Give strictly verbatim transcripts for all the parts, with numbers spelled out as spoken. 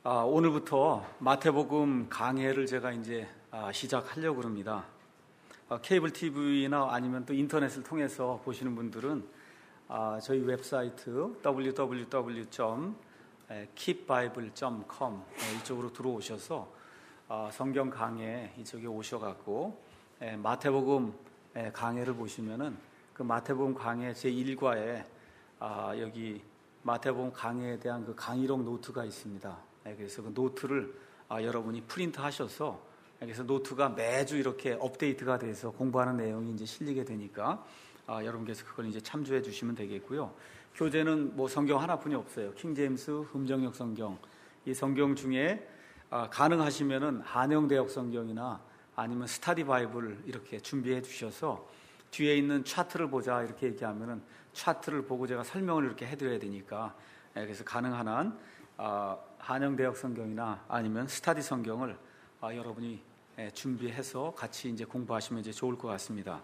아, 오늘부터 마태복음 강해를 제가 이제 아, 시작하려고 합니다. 아, 케이블 티비나 아니면 또 인터넷을 통해서 보시는 분들은 아, 저희 웹사이트 더블유 더블유 더블유 점 킵 바이블 점 컴 이쪽으로 들어오셔서 아, 성경 강해 이쪽에 오셔갖고 에, 마태복음 에, 강해를 보시면은 그 마태복음 강해 제일 과에 아, 여기 마태복음 강해에 대한 그 강의록 노트가 있습니다. 그래서 그 노트를 아, 여러분이 프린트 하셔서 그래서 노트가 매주 이렇게 업데이트가 돼서 공부하는 내용이 이제 실리게 되니까 아, 여러분께서 그걸 이제 참조해 주시면 되겠고요. 교재는 뭐 성경 하나뿐이 없어요. 킹제임스 음정역 성경. 이 성경 중에 아, 가능하시면은 한영대역 성경이나 아니면 스타디 바이블 이렇게 준비해 주셔서 뒤에 있는 차트를 보자 이렇게 얘기하면은 차트를 보고 제가 설명을 이렇게 해드려야 되니까 그래서 가능한 한 아, 한영대역 성경이나 아니면 스타디 성경을 아, 여러분이 예, 준비해서 같이 이제 공부하시면 이제 좋을 것 같습니다.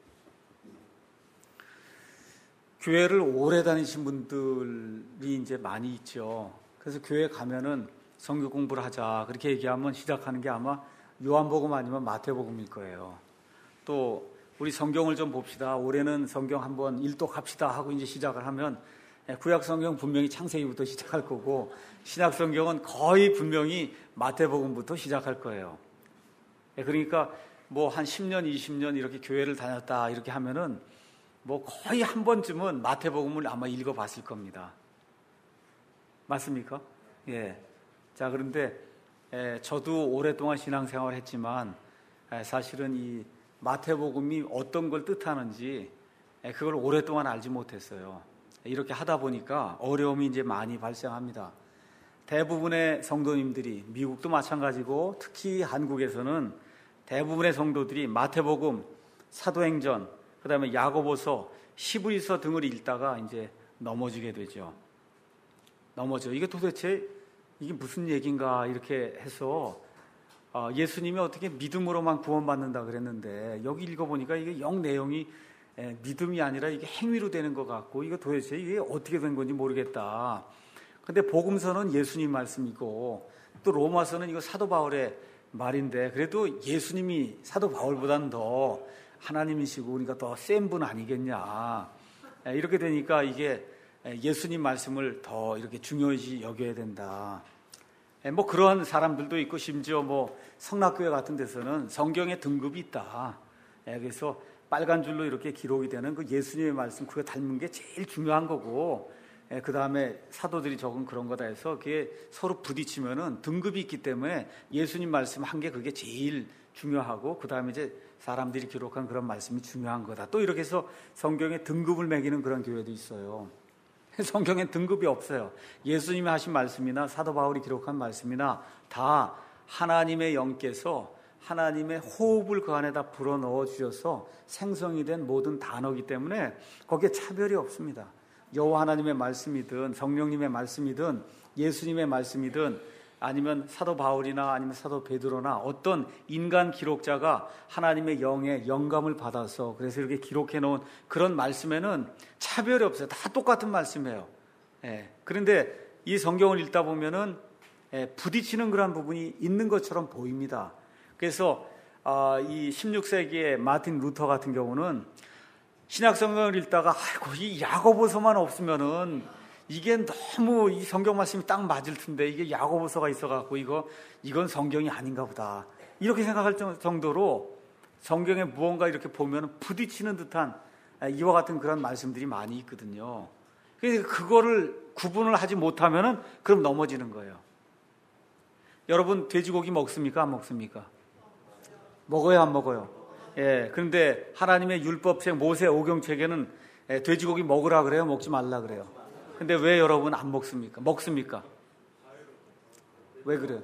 교회를 오래 다니신 분들이 이제 많이 있죠. 그래서 교회 가면은 성경 공부를 하자 그렇게 얘기하면 시작하는 게 아마 요한복음 아니면 마태복음일 거예요. 또 우리 성경을 좀 봅시다. 올해는 성경 한번 일독합시다 하고 이제 시작을 하면 구약 성경 분명히 창세기부터 시작할 거고 신약 성경은 거의 분명히 마태복음부터 시작할 거예요. 그러니까 뭐 한 십 년, 이십 년 이렇게 교회를 다녔다 이렇게 하면은 뭐 거의 한 번쯤은 마태복음을 아마 읽어봤을 겁니다. 맞습니까? 예. 자, 그런데 에, 저도 오랫동안 신앙생활을 했지만 에, 사실은 이 마태복음이 어떤 걸 뜻하는지 에, 그걸 오랫동안 알지 못했어요. 이렇게 하다 보니까 어려움이 이제 많이 발생합니다. 대부분의 성도님들이 미국도 마찬가지고 특히 한국에서는 대부분의 성도들이 마태복음, 사도행전, 그다음에 야고보서, 히브리서 등을 읽다가 이제 넘어지게 되죠. 넘어져. 이게 도대체 이게 무슨 얘기인가 이렇게 해서 예수님이 어떻게 믿음으로만 구원받는다 그랬는데 여기 읽어보니까 이게 영 내용이 믿음이 아니라 이게 행위로 되는 것 같고 이거 도대체 이게 어떻게 된 건지 모르겠다. 근데 복음서는 예수님 말씀이고 또 로마서는 이거 사도 바울의 말인데 그래도 예수님이 사도 바울보다는 더 하나님이시고 그러니까 더 센 분 아니겠냐. 이렇게 되니까 이게 예수님 말씀을 더 이렇게 중요시 여겨야 된다. 뭐 그런 사람들도 있고 심지어 뭐 성락교회 같은 데서는 성경의 등급이 있다. 그래서 빨간 줄로 이렇게 기록이 되는 그 예수님의 말씀 그거 닮은 게 제일 중요한 거고 그 다음에 사도들이 적은 그런 거다 해서 그게 서로 부딪히면은 등급이 있기 때문에 예수님 말씀 한 게 그게 제일 중요하고 그 다음에 이제 사람들이 기록한 그런 말씀이 중요한 거다. 또 이렇게 해서 성경에 등급을 매기는 그런 교회도 있어요. 성경엔 등급이 없어요. 예수님이 하신 말씀이나 사도 바울이 기록한 말씀이나 다 하나님의 영께서 하나님의 호흡을 그 안에다 불어넣어 주셔서 생성이 된 모든 단어이기 때문에 거기에 차별이 없습니다. 여호와 하나님의 말씀이든 성령님의 말씀이든 예수님의 말씀이든 아니면 사도 바울이나 아니면 사도 베드로나 어떤 인간 기록자가 하나님의 영의 영감을 받아서 그래서 이렇게 기록해 놓은 그런 말씀에는 차별이 없어요. 다 똑같은 말씀이에요. 예. 그런데 이 성경을 읽다 보면은 예, 부딪히는 그런 부분이 있는 것처럼 보입니다. 그래서 어, 이 십육 세기의 마틴 루터 같은 경우는 신약 성경을 읽다가 아이고 이 야고보서만 없으면은 이게 너무 이 성경 말씀이 딱 맞을 텐데 이게 야고보서가 있어갖고 이거 이건 성경이 아닌가 보다 이렇게 생각할 정도로 성경에 무언가 이렇게 보면 부딪히는 듯한 이와 같은 그런 말씀들이 많이 있거든요. 그래서 그거를 구분을 하지 못하면은 그럼 넘어지는 거예요. 여러분 돼지고기 먹습니까? 안 먹습니까? 먹어요, 안 먹어요? 예. 그런데 하나님의 율법책 모세 오경책에는 예, 돼지고기 먹으라 그래요, 먹지 말라 그래요. 근데 왜 여러분 안 먹습니까? 먹습니까? 왜 그래요?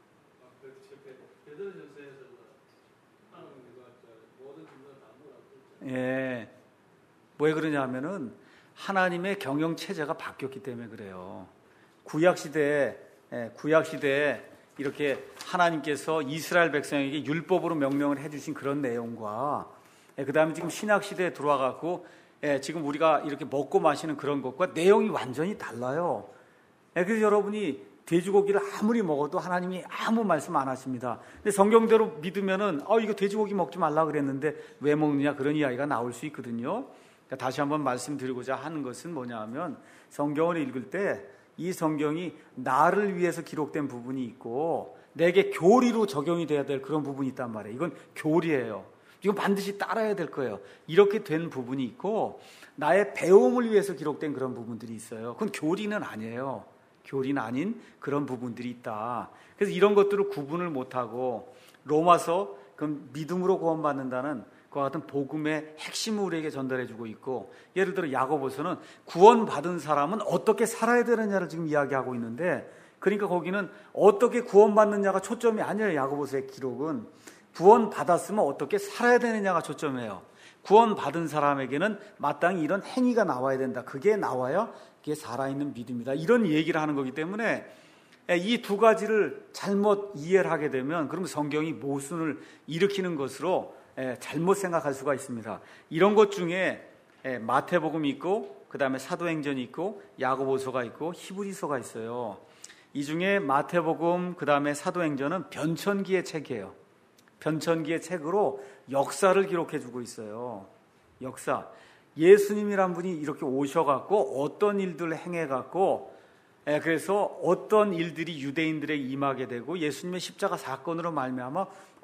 예. 왜 그러냐 하면은 하나님의 경영 체제가 바뀌었기 때문에 그래요. 구약 시대에 예, 구약 시대에 이렇게 하나님께서 이스라엘 백성에게 율법으로 명령을 해주신 그런 내용과 예, 그 다음에 지금 신약시대에 들어와갖고 예, 지금 우리가 이렇게 먹고 마시는 그런 것과 내용이 완전히 달라요. 예, 그래서 여러분이 돼지고기를 아무리 먹어도 하나님이 아무 말씀 안 하십니다. 근데 성경대로 믿으면은 어 이거 돼지고기 먹지 말라 그랬는데 왜 먹느냐 그런 이야기가 나올 수 있거든요. 그러니까 다시 한번 말씀드리고자 하는 것은 뭐냐 하면 성경을 읽을 때 이 성경이 나를 위해서 기록된 부분이 있고 내게 교리로 적용이 돼야 될 그런 부분이 있단 말이에요. 이건 교리예요. 이건 반드시 따라야 될 거예요. 이렇게 된 부분이 있고 나의 배움을 위해서 기록된 그런 부분들이 있어요. 그건 교리는 아니에요. 교리는 아닌 그런 부분들이 있다. 그래서 이런 것들을 구분을 못하고 로마서 그럼 믿음으로 구원받는다는 그와 같은 복음의 핵심을 우리에게 전달해주고 있고, 예를 들어 야고보서는 구원받은 사람은 어떻게 살아야 되느냐를 지금 이야기하고 있는데, 그러니까 거기는 어떻게 구원받느냐가 초점이 아니에요. 야고보서의 기록은 구원받았으면 어떻게 살아야 되느냐가 초점이에요. 구원받은 사람에게는 마땅히 이런 행위가 나와야 된다. 그게 나와야 그게 살아있는 믿음이다. 이런 얘기를 하는 거기 때문에 이 두 가지를 잘못 이해를 하게 되면 그러면 성경이 모순을 일으키는 것으로 잘못 생각할 수가 있습니다. 이런 것 중에 마태복음이 있고 그 다음에 사도행전이 있고 야고보서가 있고 히브리서가 있어요. 이 중에 마태복음 그 다음에 사도행전은 변천기의 책이에요. 변천기의 책으로 역사를 기록해주고 있어요. 역사. 예수님이란 분이 이렇게 오셔갖고 어떤 일들을 행해갖고 그래서 어떤 일들이 유대인들에게 임하게 되고 예수님의 십자가 사건으로 말미암아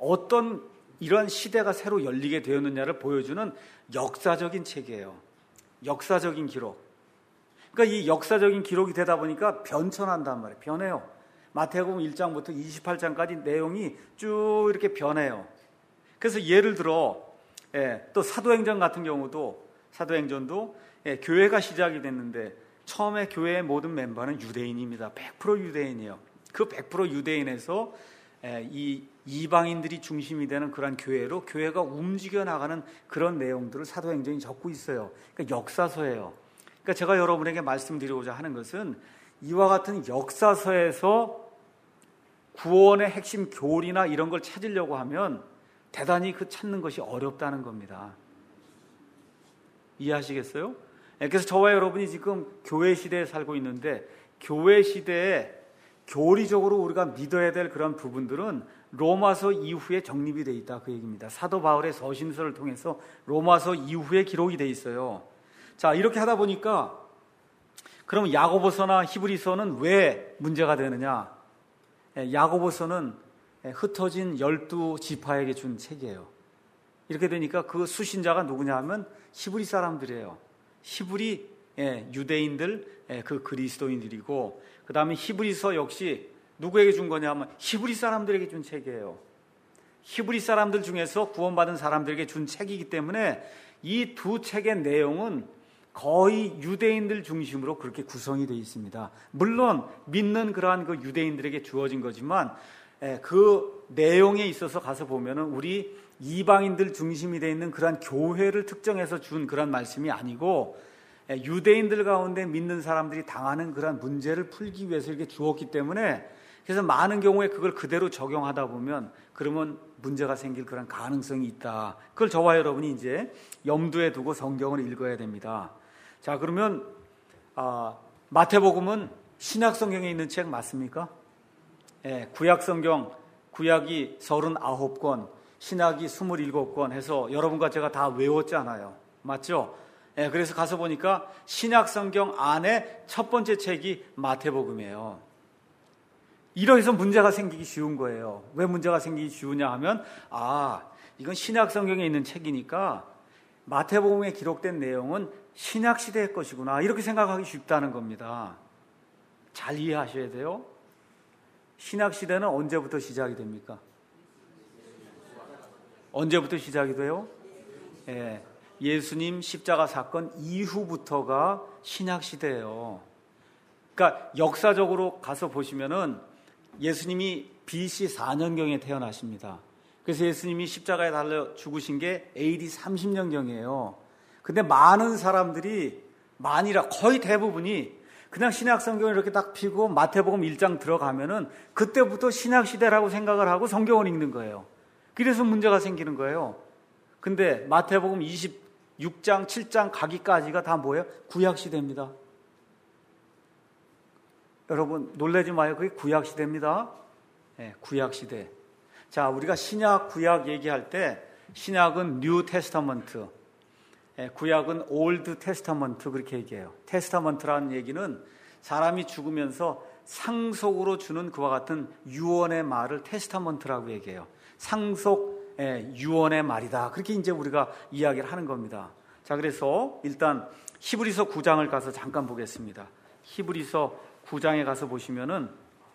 어떤 이런 시대가 새로 열리게 되었느냐를 보여주는 역사적인 책이에요. 역사적인 기록. 그러니까 이 역사적인 기록이 되다 보니까 변천한단 말이에요. 변해요. 마태복음 일 장부터 이십팔 장까지 내용이 쭉 이렇게 변해요. 그래서 예를 들어 예, 또 사도행전 같은 경우도 사도행전도 예, 교회가 시작이 됐는데 처음에 교회의 모든 멤버는 유대인입니다. 백 퍼센트 유대인이에요. 그 백 퍼센트 유대인에서 예, 이 이방인들이 중심이 되는 그런 교회로 교회가 움직여 나가는 그런 내용들을 사도행전이 적고 있어요. 그러니까 역사서예요. 그러니까 제가 여러분에게 말씀드리고자 하는 것은 이와 같은 역사서에서 구원의 핵심 교리나 이런 걸 찾으려고 하면 대단히 그 찾는 것이 어렵다는 겁니다. 이해하시겠어요? 그래서 저와 여러분이 지금 교회 시대에 살고 있는데 교회 시대에 교리적으로 우리가 믿어야 될 그런 부분들은 로마서 이후에 정립이 되어 있다 그 얘기입니다. 사도 바울의 서신서를 통해서 로마서 이후에 기록이 되어 있어요. 자, 이렇게 하다 보니까 그럼 야고보서나 히브리서는 왜 문제가 되느냐? 야고보서는 흩어진 열두 지파에게 준 책이에요. 이렇게 되니까 그 수신자가 누구냐 하면 히브리 사람들이에요. 히브리 유대인들, 그 그리스도인들이고 그 다음에 히브리서 역시 누구에게 준 거냐 하면 히브리 사람들에게 준 책이에요. 히브리 사람들 중에서 구원받은 사람들에게 준 책이기 때문에 이 두 책의 내용은 거의 유대인들 중심으로 그렇게 구성이 되어 있습니다. 물론 믿는 그러한 그 유대인들에게 주어진 거지만 그 내용에 있어서 가서 보면은 우리 이방인들 중심이 되어 있는 그러한 교회를 특정해서 준 그런 말씀이 아니고 유대인들 가운데 믿는 사람들이 당하는 그런 문제를 풀기 위해서 이렇게 주었기 때문에 그래서 많은 경우에 그걸 그대로 적용하다 보면 그러면 문제가 생길 그런 가능성이 있다. 그걸 저와 여러분이 이제 염두에 두고 성경을 읽어야 됩니다. 자, 그러면 아, 마태복음은 신약 성경에 있는 책 맞습니까? 예, 구약 성경 구약이 서른아홉 권, 신약이 스물일곱 권 해서 여러분과 제가 다 외웠잖아요. 맞죠? 예, 그래서 가서 보니까 신약 성경 안에 첫 번째 책이 마태복음이에요. 이러해서 문제가 생기기 쉬운 거예요. 왜 문제가 생기기 쉬우냐 하면 아, 이건 신약 성경에 있는 책이니까 마태복음에 기록된 내용은 신약 시대의 것이구나 이렇게 생각하기 쉽다는 겁니다. 잘 이해하셔야 돼요. 신약 시대는 언제부터 시작이 됩니까? 언제부터 시작이 돼요? 예, 예수님 십자가 사건 이후부터가 신약 시대예요. 그러니까 역사적으로 가서 보시면은 예수님이 비씨 사 년경에 태어나십니다. 그래서 예수님이 십자가에 달려 죽으신 게 에이디 삼십 년경이에요. 근데 많은 사람들이 많이라 거의 대부분이 그냥 신약 성경을 이렇게 딱 펴고 마태복음 일 장 들어가면은 그때부터 신약 시대라고 생각을 하고 성경을 읽는 거예요. 그래서 문제가 생기는 거예요. 근데 마태복음 이십육 장, 칠 장 가기까지가 다 뭐예요? 구약 시대입니다. 여러분 놀라지 마요. 그게 구약 시대입니다. 예, 구약 시대. 자, 우리가 신약, 구약 얘기할 때 신약은 뉴 테스타먼트, 예, 구약은 올드 테스타먼트 그렇게 얘기해요. 테스타먼트라는 얘기는 사람이 죽으면서 상속으로 주는 그와 같은 유언의 말을 테스타먼트라고 얘기해요. 상속 예, 유언의 말이다. 그렇게 이제 우리가 이야기를 하는 겁니다. 자, 그래서 일단 히브리서 구 장을 가서 잠깐 보겠습니다. 히브리서 구 장에 가서 보시면은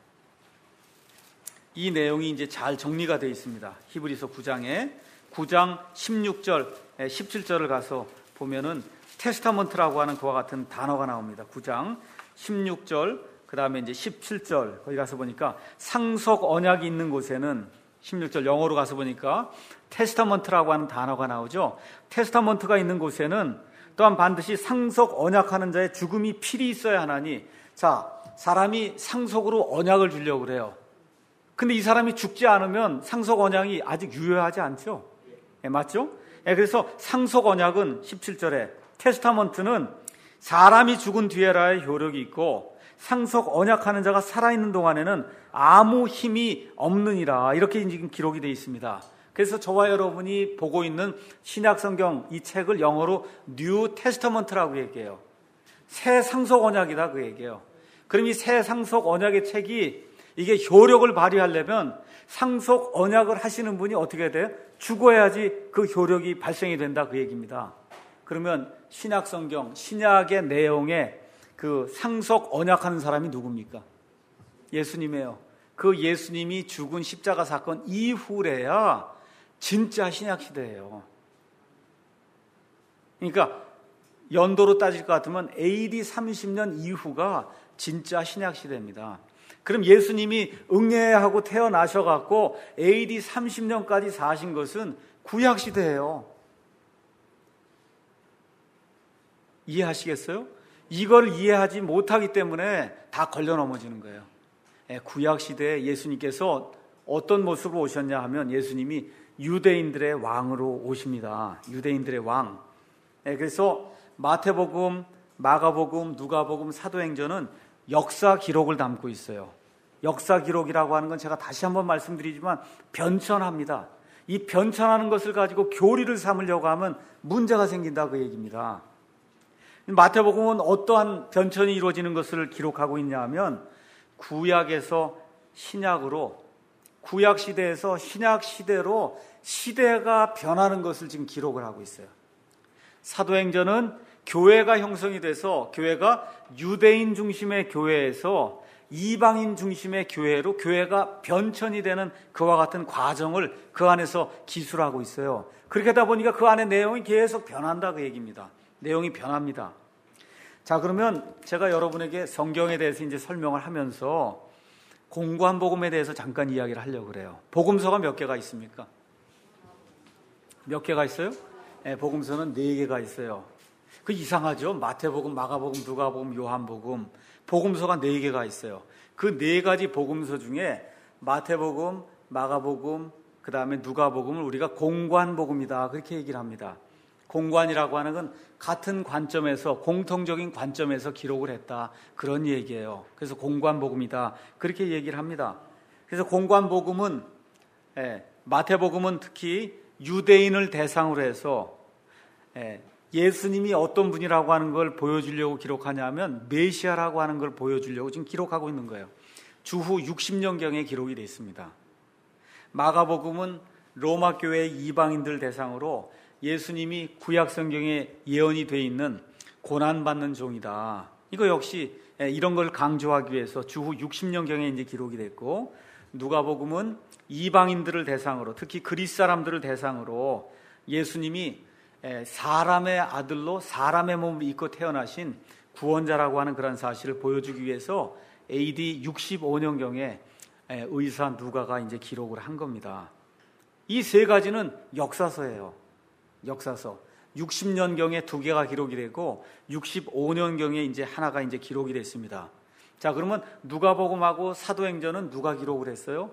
이 내용이 이제 잘 정리가 되어 있습니다. 히브리서 구 장에 구 장 십육 절, 십칠 절을 가서 보면은 테스타먼트라고 하는 그와 같은 단어가 나옵니다. 구 장 십육 절, 그 다음에 이제 십칠 절, 거기 가서 보니까 상속 언약이 있는 곳에는 십육 절 영어로 가서 보니까 테스타먼트라고 하는 단어가 나오죠. 테스타먼트가 있는 곳에는 또한 반드시 상속 언약하는 자의 죽음이 필히 있어야 하나니, 자, 사람이 상속으로 언약을 주려고 그래요. 근데 이 사람이 죽지 않으면 상속 언약이 아직 유효하지 않죠? 예, 맞죠? 예, 그래서 상속 언약은 십칠 절에 테스타먼트는 사람이 죽은 뒤에라의 효력이 있고 상속 언약하는 자가 살아있는 동안에는 아무 힘이 없느니라, 이렇게 지금 기록이 되어 있습니다. 그래서 저와 여러분이 보고 있는 신약성경 이 책을 영어로 뉴 테스타먼트라고 얘기해요. 새 상속 언약이다 그 얘기예요. 그럼 이 새 상속 언약의 책이 이게 효력을 발휘하려면 상속 언약을 하시는 분이 어떻게 돼요? 죽어야지 그 효력이 발생이 된다 그 얘기입니다. 그러면 신약성경, 신약의 내용에 그 상속 언약하는 사람이 누굽니까? 예수님이에요. 그 예수님이 죽은 십자가 사건 이후래야 진짜 신약시대예요. 그러니까 연도로 따질 것 같으면 에이디 삼십 년 이후가 진짜 신약시대입니다. 그럼 예수님이 응애하고 태어나셔갖고 에이디 삼십 년까지 사신 것은 구약시대예요. 이해하시겠어요? 이걸 이해하지 못하기 때문에 다 걸려 넘어지는 거예요. 구약시대에 예수님께서 어떤 모습으로 오셨냐 하면 예수님이 유대인들의 왕으로 오십니다. 유대인들의 왕. 그래서 마태복음, 마가복음, 누가복음, 사도행전은 역사 기록을 담고 있어요. 역사 기록이라고 하는 건 제가 다시 한번 말씀드리지만 변천합니다. 이 변천하는 것을 가지고 교리를 삼으려고 하면 문제가 생긴다 그 얘기입니다. 마태복음은 어떠한 변천이 이루어지는 것을 기록하고 있냐 하면 구약에서 신약으로, 구약 시대에서 신약 시대로 시대가 변하는 것을 지금 기록을 하고 있어요. 사도행전은 교회가 형성이 돼서 교회가 유대인 중심의 교회에서 이방인 중심의 교회로 교회가 변천이 되는 그와 같은 과정을 그 안에서 기술하고 있어요. 그렇게 하다 보니까 그 안에 내용이 계속 변한다 그 얘기입니다. 내용이 변합니다. 자, 그러면 제가 여러분에게 성경에 대해서 이제 설명을 하면서 공고한 복음에 대해서 잠깐 이야기를 하려고 그래요. 복음서가 몇 개가 있습니까? 몇 개가 있어요? 네, 복음서는 네 개가 있어요. 그 이상하죠? 마태복음, 마가복음, 누가복음, 요한복음, 복음서가 네 개가 있어요. 그 네 가지 복음서 중에 마태복음, 마가복음, 그 다음에 누가복음을 우리가 공관 복음이다 그렇게 얘기를 합니다. 공관이라고 하는 건 같은 관점에서, 공통적인 관점에서 기록을 했다 그런 얘기예요. 그래서 공관복음이다 그렇게 얘기를 합니다. 그래서 공관복음은, 예, 마태복음은 특히 유대인을 대상으로 해서 예, 예수님이 어떤 분이라고 하는 걸 보여주려고 기록하냐면 메시아라고 하는 걸 보여주려고 지금 기록하고 있는 거예요. 주후 육십 년경에 기록이 되어 있습니다. 마가복음은 로마 교회 이방인들 대상으로 예수님이 구약 성경에 예언이 되어 있는 고난받는 종이다. 이거 역시 이런 걸 강조하기 위해서 주후 육십 년경에 이제 기록이 됐고, 누가복음은 이방인들을 대상으로, 특히 그리스 사람들을 대상으로 예수님이 사람의 아들로 사람의 몸을 입고 태어나신 구원자라고 하는 그런 사실을 보여주기 위해서 에이디 육십오 년경에 의사 누가가 이제 기록을 한 겁니다. 이 세 가지는 역사서예요. 역사서. 육십 년경에 두 개가 기록이 되고 육십오 년경에 이제 하나가 이제 기록이 됐습니다. 자, 그러면 누가복음하고 사도행전은 누가 기록을 했어요?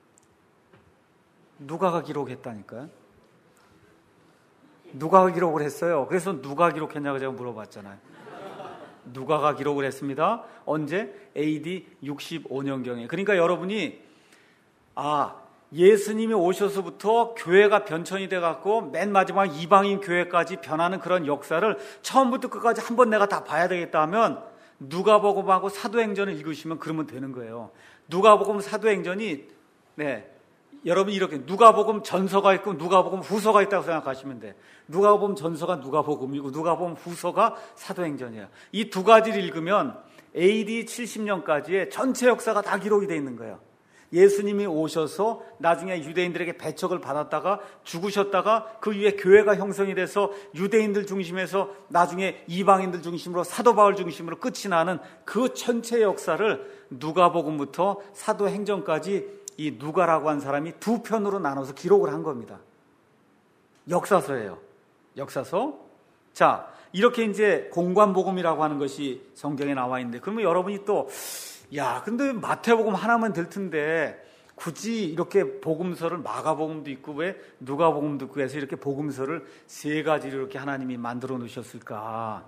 누가가 기록했다니까요. 누가 기록을 했어요. 그래서 누가 기록했냐고 제가 물어봤잖아요. 누가가 기록을 했습니다. 언제? 에이디 육십오 년경에. 그러니까 여러분이 아 예수님이 오셔서부터 교회가 변천이 돼갖고 맨 마지막 이방인 교회까지 변하는 그런 역사를 처음부터 끝까지 한번 내가 다 봐야 되겠다 하면 누가복음하고 사도행전을 읽으시면 그러면 되는 거예요. 누가복음 사도행전이 네 여러분 이렇게 누가복음 전서가 있고 누가복음 후서가 있다고 생각하시면 돼. 누가복음 전서가 누가복음이고 누가복음 후서가 사도행전이에요. 이 두 가지를 읽으면 에이디 칠십 년까지의 전체 역사가 다 기록이 되어 있는 거예요. 예수님이 오셔서 나중에 유대인들에게 배척을 받았다가 죽으셨다가 그 위에 교회가 형성이 돼서 유대인들 중심에서 나중에 이방인들 중심으로 사도 바울 중심으로 끝이 나는 그 전체 역사를 누가복음부터 사도행전까지 이 누가라고 한 사람이 두 편으로 나눠서 기록을 한 겁니다. 역사서예요. 역사서. 자, 이렇게 이제 공관복음이라고 하는 것이 성경에 나와 있는데 그러면 여러분이 또 야, 근데 마태복음 하나면 될 텐데 굳이 이렇게 복음서를 마가복음도 있고 왜 누가복음도 있고 해서 이렇게 복음서를 세 가지로 이렇게 하나님이 만들어 놓으셨을까?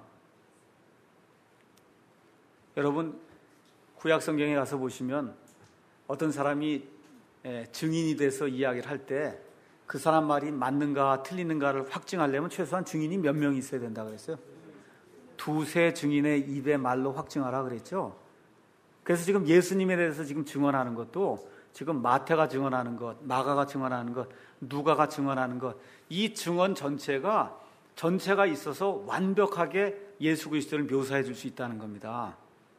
여러분 구약 성경에 가서 보시면 어떤 사람이 증인이 돼서 이야기를 할 때 그 사람 말이 맞는가 틀리는가를 확증하려면 최소한 증인이 몇 명이 있어야 된다고 그랬어요. 두세 증인의 입의 말로 확증하라 그랬죠. 그래서 지금 예수님에 대해서 지금 증언하는 것도 지금 마태가 증언하는 것, 마가가 증언하는 것, 누가가 증언하는 것, 이 증언 전체가 전체가 있어서 완벽하게 예수 그리스도를 묘사해 줄 수 있다는 겁니다.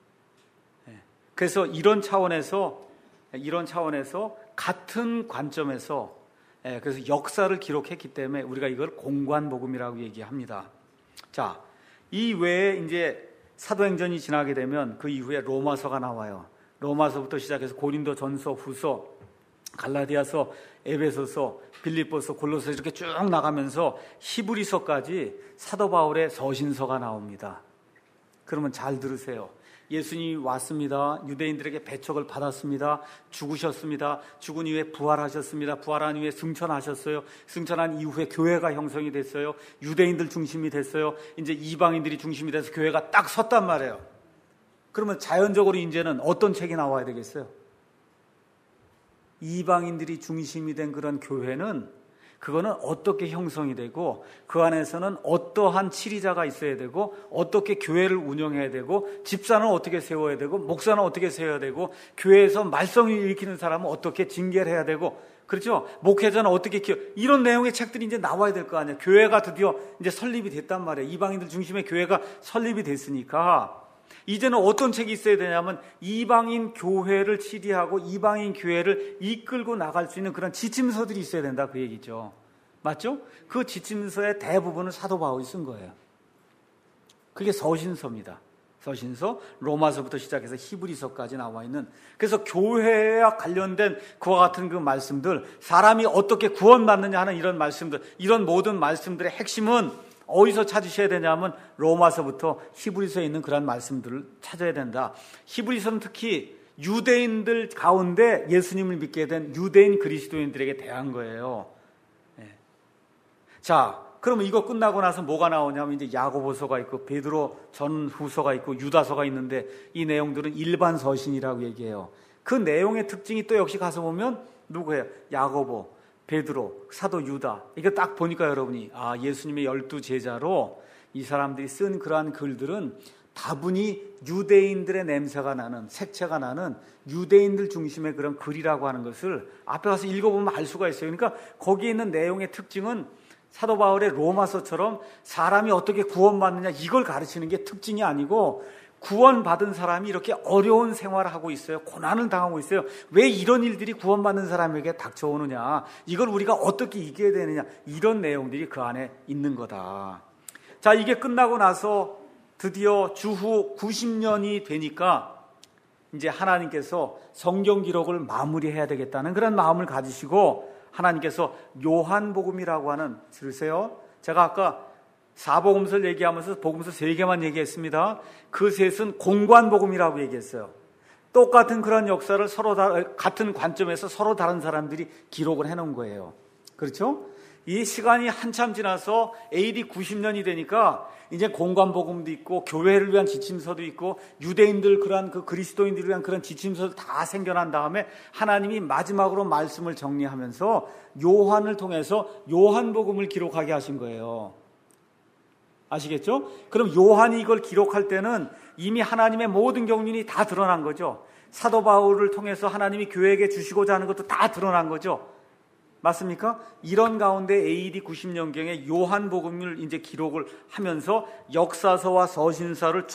그래서 이런 차원에서 이런 차원에서 같은 관점에서 그래서 역사를 기록했기 때문에 우리가 이걸 공관복음이라고 얘기합니다. 자, 이 외에 이제 사도행전이 지나게 되면 그 이후에 로마서가 나와요. 로마서부터 시작해서 고린도 전서, 후서, 갈라디아서, 에베소서, 빌립보서, 골로새 이렇게 쭉 나가면서 히브리서까지 사도 바울의 서신서가 나옵니다. 그러면 잘 들으세요. 예수님이 왔습니다. 유대인들에게 배척을 받았습니다. 죽으셨습니다. 죽은 이후에 부활하셨습니다. 부활한 이후에 승천하셨어요. 승천한 이후에 교회가 형성이 됐어요. 유대인들 중심이 됐어요. 이제 이방인들이 중심이 돼서 교회가 딱 섰단 말이에요. 그러면 자연적으로 이제는 어떤 책이 나와야 되겠어요? 이방인들이 중심이 된 그런 교회는 그거는 어떻게 형성이 되고 그 안에서는 어떠한 치리자가 있어야 되고 어떻게 교회를 운영해야 되고 집사는 어떻게 세워야 되고 목사는 어떻게 세워야 되고 교회에서 말썽을 일으키는 사람은 어떻게 징계를 해야 되고 그렇죠? 목회자는 어떻게 키워 이런 내용의 책들이 이제 나와야 될 거 아니에요. 교회가 드디어 이제 설립이 됐단 말이에요. 이방인들 중심의 교회가 설립이 됐으니까 이제는 어떤 책이 있어야 되냐면 이방인 교회를 치리하고 이방인 교회를 이끌고 나갈 수 있는 그런 지침서들이 있어야 된다 그 얘기죠. 맞죠? 그 지침서의 대부분을 사도 바울이 쓴 거예요. 그게 서신서입니다. 서신서, 로마서부터 시작해서 히브리서까지 나와 있는 그래서 교회와 관련된 그와 같은 그 말씀들 사람이 어떻게 구원받느냐 하는 이런 말씀들 이런 모든 말씀들의 핵심은 어디서 찾으셔야 되냐면 로마서부터 히브리서에 있는 그런 말씀들을 찾아야 된다. 히브리서는 특히 유대인들 가운데 예수님을 믿게 된 유대인 그리스도인들에게 대한 거예요. 네. 자, 그러면 이거 끝나고 나서 뭐가 나오냐면 이제 야고보서가 있고 베드로 전후서가 있고 유다서가 있는데 이 내용들은 일반 서신이라고 얘기해요. 그 내용의 특징이 또 역시 가서 보면 누구예요? 야고보, 베드로, 사도 유다. 이거 딱 보니까 여러분이 아 예수님의 열두 제자로 이 사람들이 쓴 그러한 글들은 다분히 유대인들의 냄새가 나는 색채가 나는 유대인들 중심의 그런 글이라고 하는 것을 앞에 가서 읽어보면 알 수가 있어요. 그러니까 거기에 있는 내용의 특징은 사도 바울의 로마서처럼 사람이 어떻게 구원받느냐 이걸 가르치는 게 특징이 아니고 구원받은 사람이 이렇게 어려운 생활을 하고 있어요. 고난을 당하고 있어요. 왜 이런 일들이 구원받는 사람에게 닥쳐오느냐. 이걸 우리가 어떻게 이겨야 되느냐. 이런 내용들이 그 안에 있는 거다. 자, 이게 끝나고 나서 드디어 주후 구십 년이 되니까 이제 하나님께서 성경 기록을 마무리해야 되겠다는 그런 마음을 가지시고 하나님께서 요한복음이라고 하는, 들으세요? 제가 아까 사복음서를 얘기하면서 복음서 세 개만 얘기했습니다. 그 셋은 공관복음이라고 얘기했어요. 똑같은 그런 역사를 서로 다, 같은 관점에서 서로 다른 사람들이 기록을 해놓은 거예요. 그렇죠? 이 시간이 한참 지나서 에이디 구십 년이 되니까 이제 공관복음도 있고 교회를 위한 지침서도 있고 유대인들 그런 그 그리스도인들을 위한 그런 지침서도 다 생겨난 다음에 하나님이 마지막으로 말씀을 정리하면서 요한을 통해서 요한복음을 기록하게 하신 거예요. 아시겠죠? 그럼 요한이 이걸 기록할 때는 이미 하나님의 모든 경륜이 다 드러난 거죠. 사도 바울을 통해서 하나님이 교회에게 주시고자 하는 것도 다 드러난 거죠. 맞습니까? 이런 가운데 에이디 구십 년경에 요한복음을 이제 기록을 하면서 역사서와 서신서를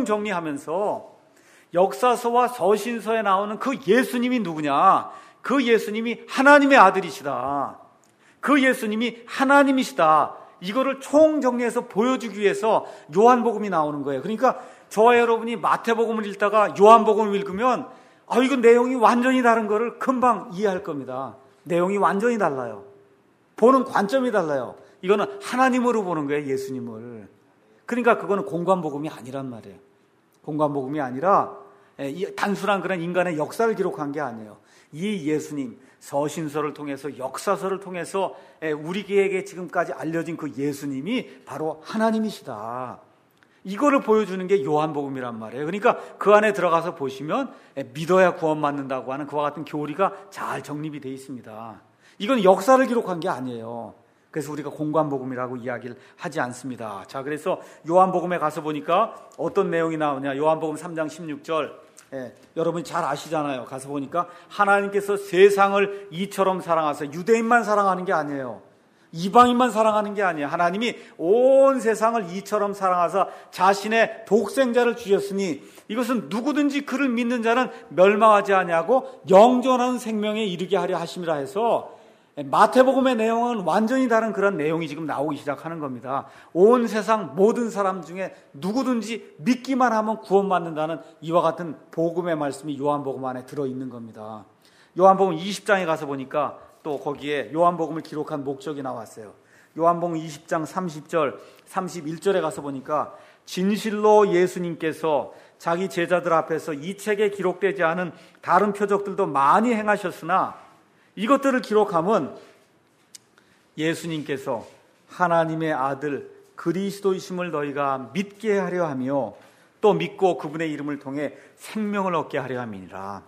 총정리하면서 역사서와 서신서에 나오는 그 예수님이 누구냐? 그 예수님이 하나님의 아들이시다. 그 예수님이 하나님이시다. 이거를 총정리해서 보여주기 위해서 요한복음이 나오는 거예요. 그러니까 저와 여러분이 마태복음을 읽다가 요한복음을 읽으면 아, 이거 내용이 완전히 다른 거를 금방 이해할 겁니다. 내용이 완전히 달라요. 보는 관점이 달라요. 이거는 하나님으로 보는 거예요, 예수님을. 그러니까 그거는 공관복음이 아니란 말이에요. 공관복음이 아니라 단순한 그런 인간의 역사를 기록한 게 아니에요. 이 예수님, 서신서를 통해서 역사서를 통해서 우리에게 지금까지 알려진 그 예수님이 바로 하나님이시다. 이거를 보여주는 게 요한복음이란 말이에요. 그러니까 그 안에 들어가서 보시면 믿어야 구원받는다고 하는 그와 같은 교리가 잘 정립이 되어 있습니다. 이건 역사를 기록한 게 아니에요. 그래서 우리가 공관복음이라고 이야기를 하지 않습니다. 자, 그래서 요한복음에 가서 보니까 어떤 내용이 나오냐. 요한복음 삼 장 십육 절. 예, 여러분이 잘 아시잖아요. 가서 보니까 하나님께서 세상을 이처럼 사랑하사 유대인만 사랑하는 게 아니에요. 이방인만 사랑하는 게 아니에요. 하나님이 온 세상을 이처럼 사랑하사 자신의 독생자를 주셨으니 이것은 누구든지 그를 믿는 자는 멸망하지 아니하고 영존하는 생명에 이르게 하려 하심이라 해서 마태복음의 내용은 완전히 다른 그런 내용이 지금 나오기 시작하는 겁니다. 온 세상 모든 사람 중에 누구든지 믿기만 하면 구원받는다는 이와 같은 복음의 말씀이 요한복음 안에 들어있는 겁니다. 요한복음 이십 장에 가서 보니까 또 거기에 요한복음을 기록한 목적이 나왔어요. 요한복음 이십 장 삼십 절, 삼십일 절에 가서 보니까 진실로 예수님께서 자기 제자들 앞에서 이 책에 기록되지 않은 다른 표적들도 많이 행하셨으나 이것들을 기록함은 예수님께서 하나님의 아들 그리스도이심을 너희가 믿게 하려 하며 또 믿고 그분의 이름을 통해 생명을 얻게 하려 함이니라.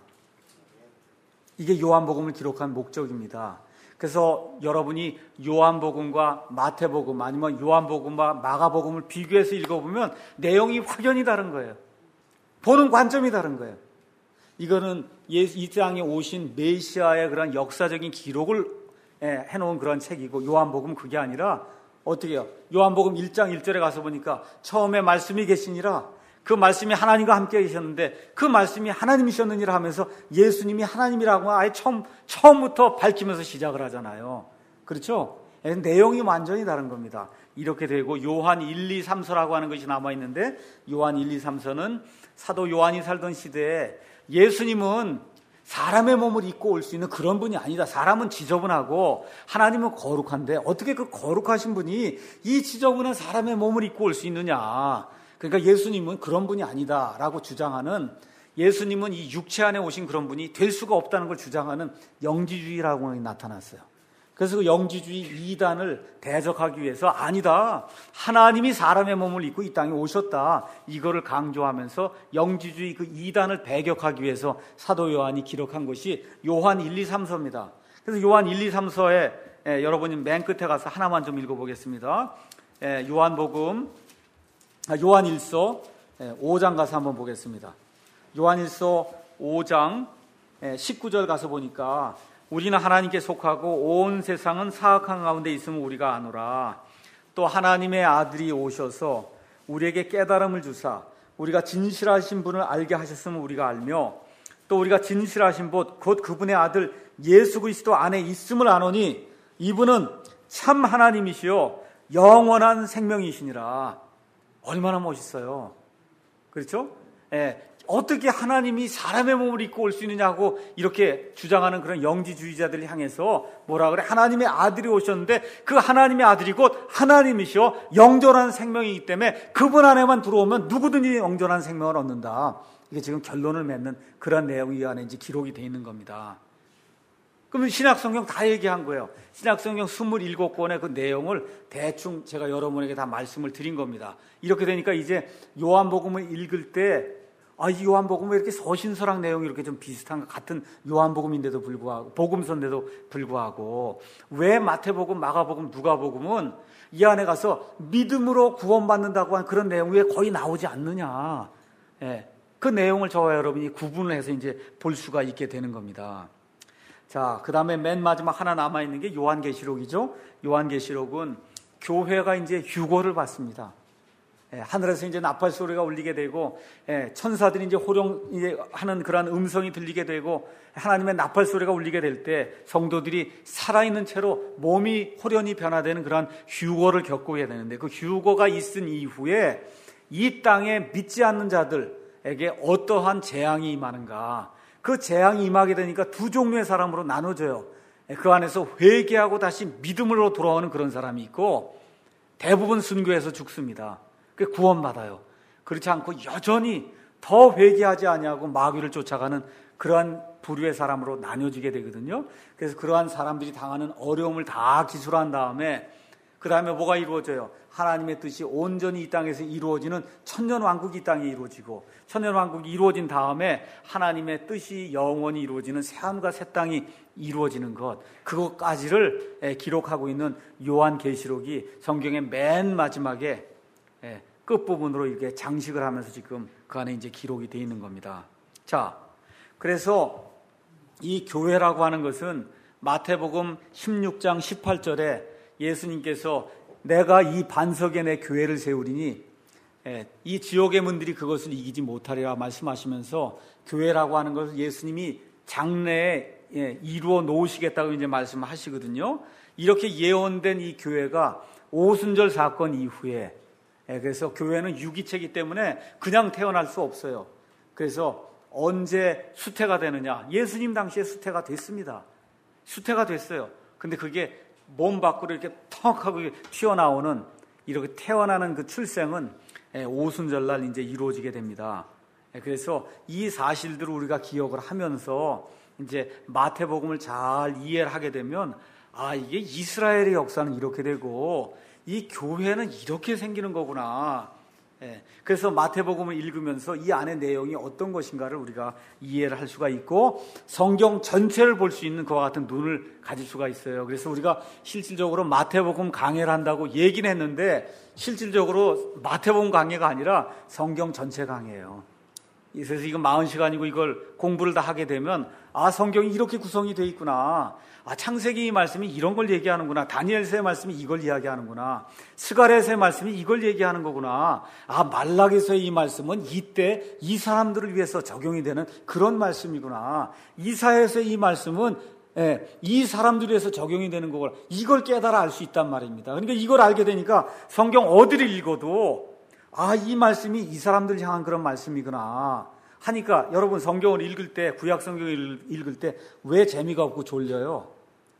이게 요한복음을 기록한 목적입니다. 그래서 여러분이 요한복음과 마태복음 아니면 요한복음과 마가복음을 비교해서 읽어보면 내용이 확연히 다른 거예요. 보는 관점이 다른 거예요. 이거는 이 땅에 오신 메시아의 그런 역사적인 기록을 해놓은 그런 책이고 요한복음은 그게 아니라 어떻게 해요? 요한복음 일 장 일 절에 가서 보니까 처음에 말씀이 계시니라 그 말씀이 하나님과 함께 계셨는데 그 말씀이 하나님이셨느니라 하면서 예수님이 하나님이라고 아예 처음, 처음부터 밝히면서 시작을 하잖아요. 그렇죠? 내용이 완전히 다른 겁니다. 이렇게 되고 요한 일, 이, 삼 서라고 하는 것이 남아있는데 요한 일, 이, 삼 서는 사도 요한이 살던 시대에 예수님은 사람의 몸을 입고 올 수 있는 그런 분이 아니다. 사람은 지저분하고 하나님은 거룩한데 어떻게 그 거룩하신 분이 이 지저분한 사람의 몸을 입고 올 수 있느냐. 그러니까 예수님은 그런 분이 아니다라고 주장하는 예수님은 이 육체 안에 오신 그런 분이 될 수가 없다는 걸 주장하는 영지주의라고 나타났어요. 그래서 그 영지주의 이단을 대적하기 위해서 아니다. 하나님이 사람의 몸을 입고 이 땅에 오셨다. 이거를 강조하면서 영지주의 그 이단을 배격하기 위해서 사도 요한이 기록한 것이 요한 일, 이, 삼 서입니다. 그래서 요한 일, 이, 삼 서에 예, 여러분이 맨 끝에 가서 하나만 좀 읽어보겠습니다. 예, 요한복음, 아, 요한 일 서 예, 오 장 가서 한번 보겠습니다. 요한 일 서 오 장 예, 십구 절 가서 보니까 우리는 하나님께 속하고 온 세상은 사악한 가운데 있음을 우리가 아노라. 또 하나님의 아들이 오셔서 우리에게 깨달음을 주사 우리가 진실하신 분을 알게 하셨음을 우리가 알며 또 우리가 진실하신 분 곧 그분의 아들 예수 그리스도 안에 있음을 아노니 이분은 참 하나님이시요 영원한 생명이시니라. 얼마나 멋있어요. 그렇죠? 예. 어떻게 하나님이 사람의 몸을 입고 올 수 있느냐고 이렇게 주장하는 그런 영지주의자들을 향해서 뭐라 그래? 하나님의 아들이 오셨는데 그 하나님의 아들이 곧 하나님이시여 영존한 생명이기 때문에 그분 안에만 들어오면 누구든지 영존한 생명을 얻는다. 이게 지금 결론을 맺는 그런 내용이 이 안에 이제 기록이 되어 있는 겁니다. 그러면 신약성경 다 얘기한 거예요. 신약성경 이십칠 권의 그 내용을 대충 제가 여러분에게 다 말씀을 드린 겁니다. 이렇게 되니까 이제 요한복음을 읽을 때 아, 이 요한복음은 이렇게 서신서랑 내용이 이렇게 좀 비슷한 것 같은 요한복음인데도 불구하고, 복음서인데도 불구하고, 왜 마태복음, 마가복음, 누가복음은 이 안에 가서 믿음으로 구원받는다고 한 그런 내용이 왜 거의 나오지 않느냐. 예, 그 내용을 저와 여러분이 구분을 해서 이제 볼 수가 있게 되는 겁니다. 자, 그 다음에 맨 마지막 하나 남아있는 게 요한계시록이죠. 요한계시록은 교회가 이제 휴거를 받습니다. 예, 하늘에서 이제 나팔 소리가 울리게 되고, 예, 천사들이 이제 호령하는 그러한 음성이 들리게 되고, 하나님의 나팔 소리가 울리게 될 때 성도들이 살아있는 채로 몸이 호련히 변화되는 그러한 휴거를 겪게 되는데, 그 휴거가 있은 이후에 이 땅에 믿지 않는 자들에게 어떠한 재앙이 임하는가? 그 재앙이 임하게 되니까 두 종류의 사람으로 나눠져요. 그 안에서 회개하고 다시 믿음으로 돌아오는 그런 사람이 있고, 대부분 순교해서 죽습니다. 그 구원받아요. 그렇지 않고 여전히 더 회개하지 아니하고 마귀를 쫓아가는 그러한 부류의 사람으로 나뉘어지게 되거든요. 그래서 그러한 사람들이 당하는 어려움을 다 기술한 다음에 그 다음에 뭐가 이루어져요? 하나님의 뜻이 온전히 이 땅에서 이루어지는 천년왕국이 이 땅에 이루어지고, 천년왕국이 이루어진 다음에 하나님의 뜻이 영원히 이루어지는 새하늘과 새 땅이 이루어지는 것, 그것까지를 기록하고 있는 요한계시록이 성경의 맨 마지막에 끝부분으로 이렇게 장식을 하면서 지금 그 안에 이제 기록이 되어 있는 겁니다. 자, 그래서 이 교회라고 하는 것은 마태복음 십육 장 십팔 절에 예수님께서 내가 이 반석에 내 교회를 세우리니 이 지옥의 문들이 그것을 이기지 못하리라 말씀하시면서 교회라고 하는 것을 예수님이 장래에 이루어 놓으시겠다고 이제 말씀하시거든요. 이렇게 예언된 이 교회가 오순절 사건 이후에, 그래서 교회는 유기체이기 때문에 그냥 태어날 수 없어요. 그래서 언제 수태가 되느냐? 예수님 당시에 수태가 됐습니다. 수태가 됐어요. 근데 그게 몸 밖으로 이렇게 턱 하고 튀어나오는, 이렇게 태어나는 그 출생은 오순절날 이제 이루어지게 됩니다. 그래서 이 사실들을 우리가 기억을 하면서 이제 마태복음을 잘 이해를 하게 되면, 아, 이게 이스라엘의 역사는 이렇게 되고 이 교회는 이렇게 생기는 거구나. 예, 그래서 마태복음을 읽으면서 이 안의 내용이 어떤 것인가를 우리가 이해를 할 수가 있고 성경 전체를 볼 수 있는 그와 같은 눈을 가질 수가 있어요. 그래서 우리가 실질적으로 마태복음 강해를 한다고 얘기는 했는데 실질적으로 마태복음 강해가 아니라 성경 전체 강해예요. 그래서 이거 사십 시간이고 이걸 공부를 다 하게 되면 아, 성경이 이렇게 구성이 되어 있구나. 아, 창세기 말씀이 이런 걸 얘기하는구나. 다니엘서의 말씀이 이걸 이야기하는구나. 스가랴서의 말씀이 이걸 얘기하는 거구나. 아, 말라기서의 이 말씀은 이때 이 사람들을 위해서 적용이 되는 그런 말씀이구나. 이사야서의 이 말씀은 예, 이 사람들을 위해서 적용이 되는 거구나. 이걸 깨달아 알 수 있단 말입니다. 그러니까 이걸 알게 되니까 성경 어디를 읽어도 아, 이 말씀이 이 사람들을 향한 그런 말씀이구나 하니까 여러분 성경을 읽을 때, 구약 성경을 읽을 때 왜 재미가 없고 졸려요?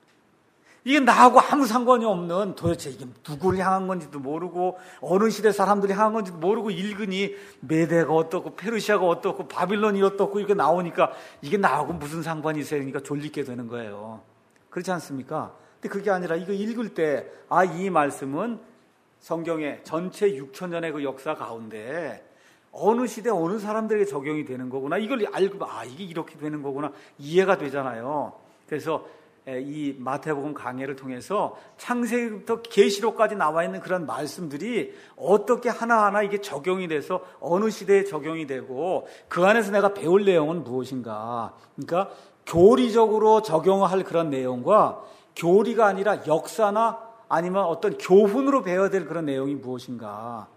이게 나하고 아무 상관이 없는, 도대체 이게 누구를 향한 건지도 모르고 어느 시대 사람들이 향한 건지도 모르고 읽으니 메대가 어떻고 페르시아가 어떻고 바빌론이 어떻고 이렇게 나오니까 이게 나하고 무슨 상관이 있으니까 졸리게 되는 거예요. 그렇지 않습니까? 근데 그게 아니라 이거 읽을 때 아, 이 말씀은 성경의 전체 육천 년의 그 역사 가운데 어느 시대 어느 사람들에게 적용이 되는 거구나. 이걸 알고 아, 이게 이렇게 되는 거구나. 이해가 되잖아요. 그래서 이 마태복음 강해를 통해서 창세기부터 계시록까지 나와 있는 그런 말씀들이 어떻게 하나하나 이게 적용이 돼서 어느 시대에 적용이 되고 그 안에서 내가 배울 내용은 무엇인가. 그러니까 교리적으로 적용할 그런 내용과 교리가 아니라 역사나 아니면 어떤 교훈으로 배워야 될 그런 내용이 무엇인가.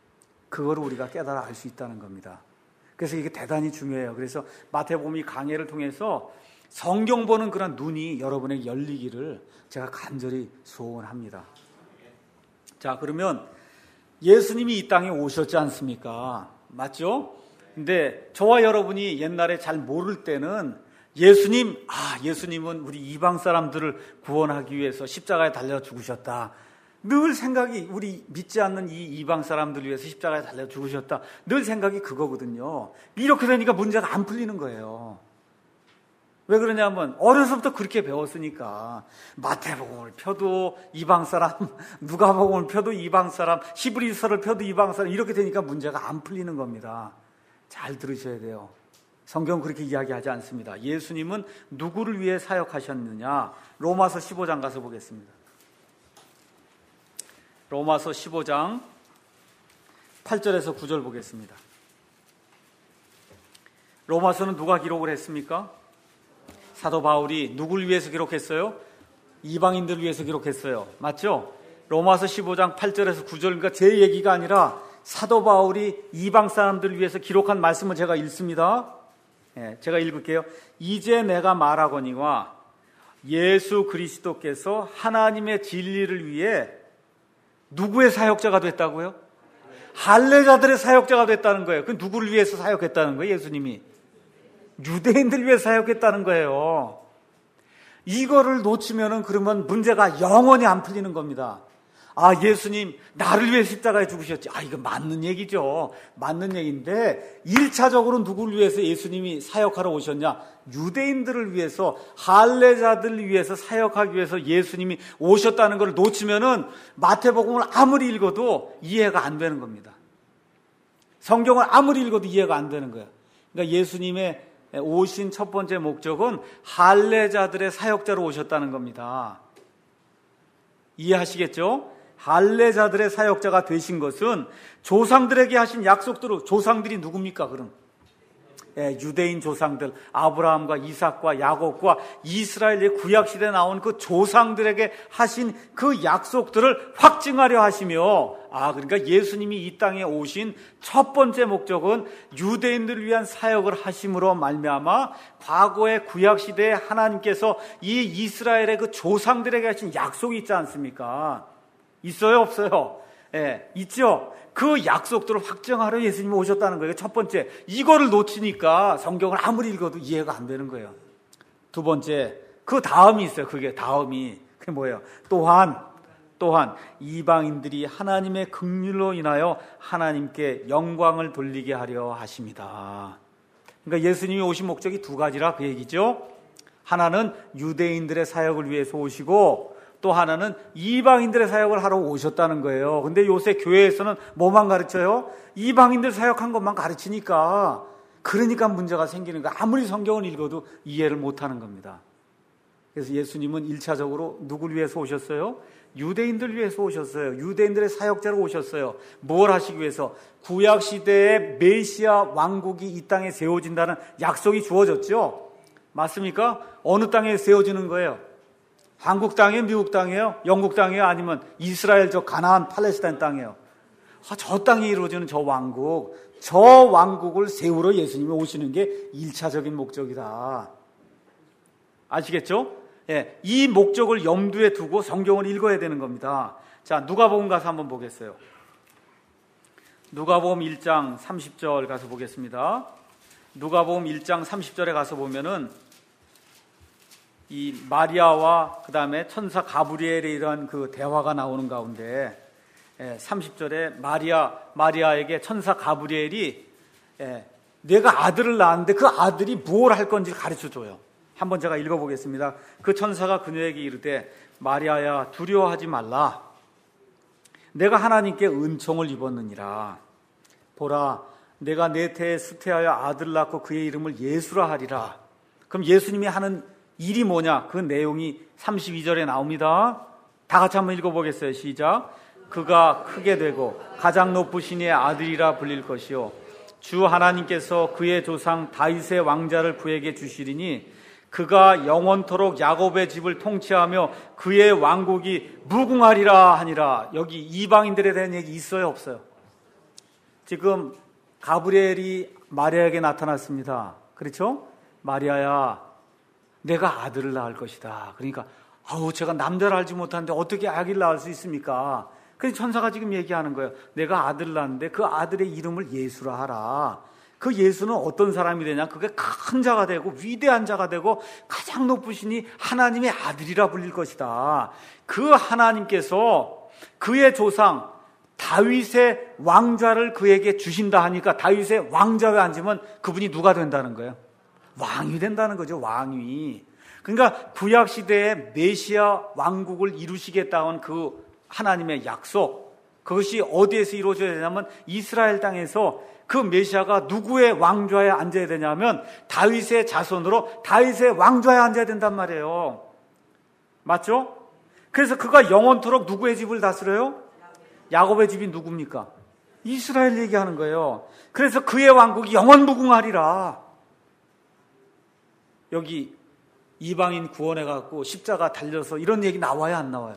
그거를 우리가 깨달아 알 수 있다는 겁니다. 그래서 이게 대단히 중요해요. 그래서 마태복음이 강해를 통해서 성경 보는 그런 눈이 여러분에게 열리기를 제가 간절히 소원합니다. 자, 그러면 예수님이 이 땅에 오셨지 않습니까? 맞죠? 근데 저와 여러분이 옛날에 잘 모를 때는 예수님, 아, 예수님은 우리 이방 사람들을 구원하기 위해서 십자가에 달려 죽으셨다. 늘 생각이, 우리 믿지 않는 이 이방 사람들을 위해서 십자가에 달려 죽으셨다. 늘 생각이 그거거든요. 이렇게 되니까 문제가 안 풀리는 거예요. 왜 그러냐면 어려서부터 그렇게 배웠으니까. 마태복음을 펴도 이방 사람, 누가복음을 펴도 이방 사람, 히브리서를 펴도 이방 사람, 이렇게 되니까 문제가 안 풀리는 겁니다. 잘 들으셔야 돼요. 성경은 그렇게 이야기하지 않습니다. 예수님은 누구를 위해 사역하셨느냐? 로마서 십오 장 가서 보겠습니다. 로마서 십오 장 팔 절에서 구 절 보겠습니다. 로마서는 누가 기록을 했습니까? 사도 바울이 누구를 위해서 기록했어요? 이방인들을 위해서 기록했어요. 맞죠? 로마서 십오 장 팔 절에서 구 절, 그러니까 제 얘기가 아니라 사도 바울이 이방 사람들을 위해서 기록한 말씀을 제가 읽습니다. 예, 제가 읽을게요. 이제 내가 말하거니와 예수 그리스도께서 하나님의 진리를 위해 누구의 사역자가 됐다고요? 할례자들의 사역자가 됐다는 거예요. 그 누구를 위해서 사역했다는 거예요? 예수님이 유대인들 위해 사역했다는 거예요. 이거를 놓치면은 그러면 문제가 영원히 안 풀리는 겁니다. 아, 예수님 나를 위해 십자가에 죽으셨지. 아, 이거 맞는 얘기죠. 맞는 얘기인데 일 차적으로 누구를 위해서 예수님이 사역하러 오셨냐? 유대인들을 위해서, 할례자들을 위해서 사역하기 위해서 예수님이 오셨다는 걸 놓치면은 마태복음을 아무리 읽어도 이해가 안 되는 겁니다. 성경을 아무리 읽어도 이해가 안 되는 거예요. 그러니까 예수님의 오신 첫 번째 목적은 할례자들의 사역자로 오셨다는 겁니다. 이해하시겠죠? 할례자들의 사역자가 되신 것은 조상들에게 하신 약속대로, 조상들이 누굽니까 그럼? 예, 유대인 조상들, 아브라함과 이삭과 야곱과 이스라엘의 구약시대에 나온 그 조상들에게 하신 그 약속들을 확증하려 하시며, 아, 그러니까 예수님이 이 땅에 오신 첫 번째 목적은 유대인들을 위한 사역을 하심으로 말미암아 과거의 구약시대에 하나님께서 이 이스라엘의 그 조상들에게 하신 약속이 있지 않습니까? 있어요, 없어요? 예, 있죠? 그 약속들을 확정하러 예수님이 오셨다는 거예요. 첫 번째, 이거를 놓치니까 성경을 아무리 읽어도 이해가 안 되는 거예요. 두 번째, 그 다음이 있어요. 그게 다음이. 그게 뭐예요? 또한, 또한 이방인들이 하나님의 긍휼로 인하여 하나님께 영광을 돌리게 하려 하십니다. 그러니까 예수님이 오신 목적이 두 가지라 그 얘기죠. 하나는 유대인들의 사역을 위해서 오시고, 또 하나는 이방인들의 사역을 하러 오셨다는 거예요. 근데 요새 교회에서는 뭐만 가르쳐요? 이방인들 사역한 것만 가르치니까, 그러니까 문제가 생기는 거예요. 아무리 성경을 읽어도 이해를 못하는 겁니다. 그래서 예수님은 일 차적으로 누구를 위해서 오셨어요? 유대인들을 위해서 오셨어요. 유대인들의 사역자로 오셨어요. 뭘 하시기 위해서? 구약시대의 메시아 왕국이 이 땅에 세워진다는 약속이 주어졌죠. 맞습니까? 어느 땅에 세워지는 거예요? 한국 땅이에요? 미국 땅이에요? 영국 땅이에요? 아니면 이스라엘 저 가나안 팔레스타인 땅이에요? 아, 저 땅에 이루어지는 저 왕국, 저 왕국을 세우러 예수님이 오시는 게 일 차적인 목적이다. 아시겠죠? 예, 이 목적을 염두에 두고 성경을 읽어야 되는 겁니다. 자, 누가복음 가서 한번 보겠어요. 누가복음 일 장 삼십 절 가서 보겠습니다. 누가복음 일 장 삼십 절에 가서 보면은 이 마리아와 그 다음에 천사 가브리엘의 이런 그 대화가 나오는 가운데 삼십 절에 마리아, 마리아에게 천사 가브리엘이 내가 아들을 낳았는데 그 아들이 무엇을 할 건지 가르쳐줘요. 한번 제가 읽어보겠습니다. 그 천사가 그녀에게 이르되 마리아야 두려워하지 말라. 내가 하나님께 은총을 입었느니라. 보라 내가 내 태에 수태하여 아들을 낳고 그의 이름을 예수라 하리라. 그럼 예수님이 하는 일이 뭐냐? 그 내용이 삼십이 절에 나옵니다. 다 같이 한번 읽어보겠어요. 시작. 그가 크게 되고 가장 높으신 이의 아들이라 불릴 것이요 주 하나님께서 그의 조상 다윗의 왕자를 그에게 주시리니 그가 영원토록 야곱의 집을 통치하며 그의 왕국이 무궁하리라 하니라. 여기 이방인들에 대한 얘기 있어요, 없어요? 지금 가브리엘이 마리아에게 나타났습니다. 그렇죠? 마리아야 내가 아들을 낳을 것이다. 그러니까 아우 제가 남자를 알지 못하는데 어떻게 아기를 낳을 수 있습니까? 그래서 천사가 지금 얘기하는 거예요. 내가 아들을 낳는데 그 아들의 이름을 예수라 하라. 그 예수는 어떤 사람이 되냐? 그게 큰 자가 되고 위대한 자가 되고 가장 높으시니 하나님의 아들이라 불릴 것이다. 그 하나님께서 그의 조상 다윗의 왕좌를 그에게 주신다 하니까 다윗의 왕좌에 앉으면 그분이 누가 된다는 거예요? 왕이 된다는 거죠. 왕이. 그러니까 구약 시대에 메시아 왕국을 이루시겠다는 그 하나님의 약속, 그것이 어디에서 이루어져야 되냐면 이스라엘 땅에서 그 메시아가 누구의 왕좌에 앉아야 되냐면 다윗의 자손으로 다윗의 왕좌에 앉아야 된단 말이에요. 맞죠? 그래서 그가 영원토록 누구의 집을 다스려요? 야곱의 집이 누굽니까? 이스라엘 얘기하는 거예요. 그래서 그의 왕국이 영원무궁하리라. 여기 이방인 구원해 갖고 십자가 달려서 이런 얘기 나와요, 안 나와요?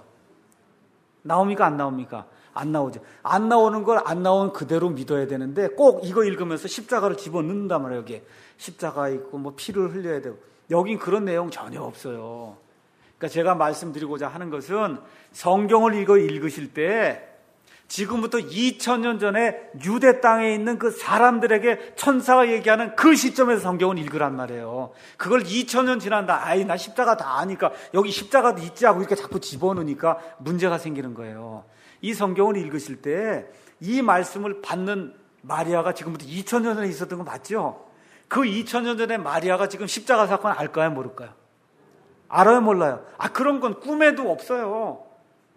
나옵니까, 안 나옵니까? 안 나오죠. 안 나오는 걸 안 나온 그대로 믿어야 되는데 꼭 이거 읽으면서 십자가를 집어넣는단 말이에요. 여기에 십자가 있고 뭐 피를 흘려야 되고. 여긴 그런 내용 전혀 없어요. 그러니까 제가 말씀드리고자 하는 것은 성경을 읽어 읽으실 때 지금부터 이천 년 전에 유대 땅에 있는 그 사람들에게 천사가 얘기하는 그 시점에서 성경을 읽으란 말이에요. 그걸 이천 년 지난다. 아이, 나 십자가 다 아니까 여기 십자가도 있지 하고 이렇게 자꾸 집어넣으니까 문제가 생기는 거예요. 이 성경을 읽으실 때 이 말씀을 받는 마리아가 지금부터 이천 년 전에 있었던 거 맞죠? 그 이천 년 전에 마리아가 지금 십자가 사건 알까요, 모를까요? 알아요, 몰라요? 아, 그런 건 꿈에도 없어요.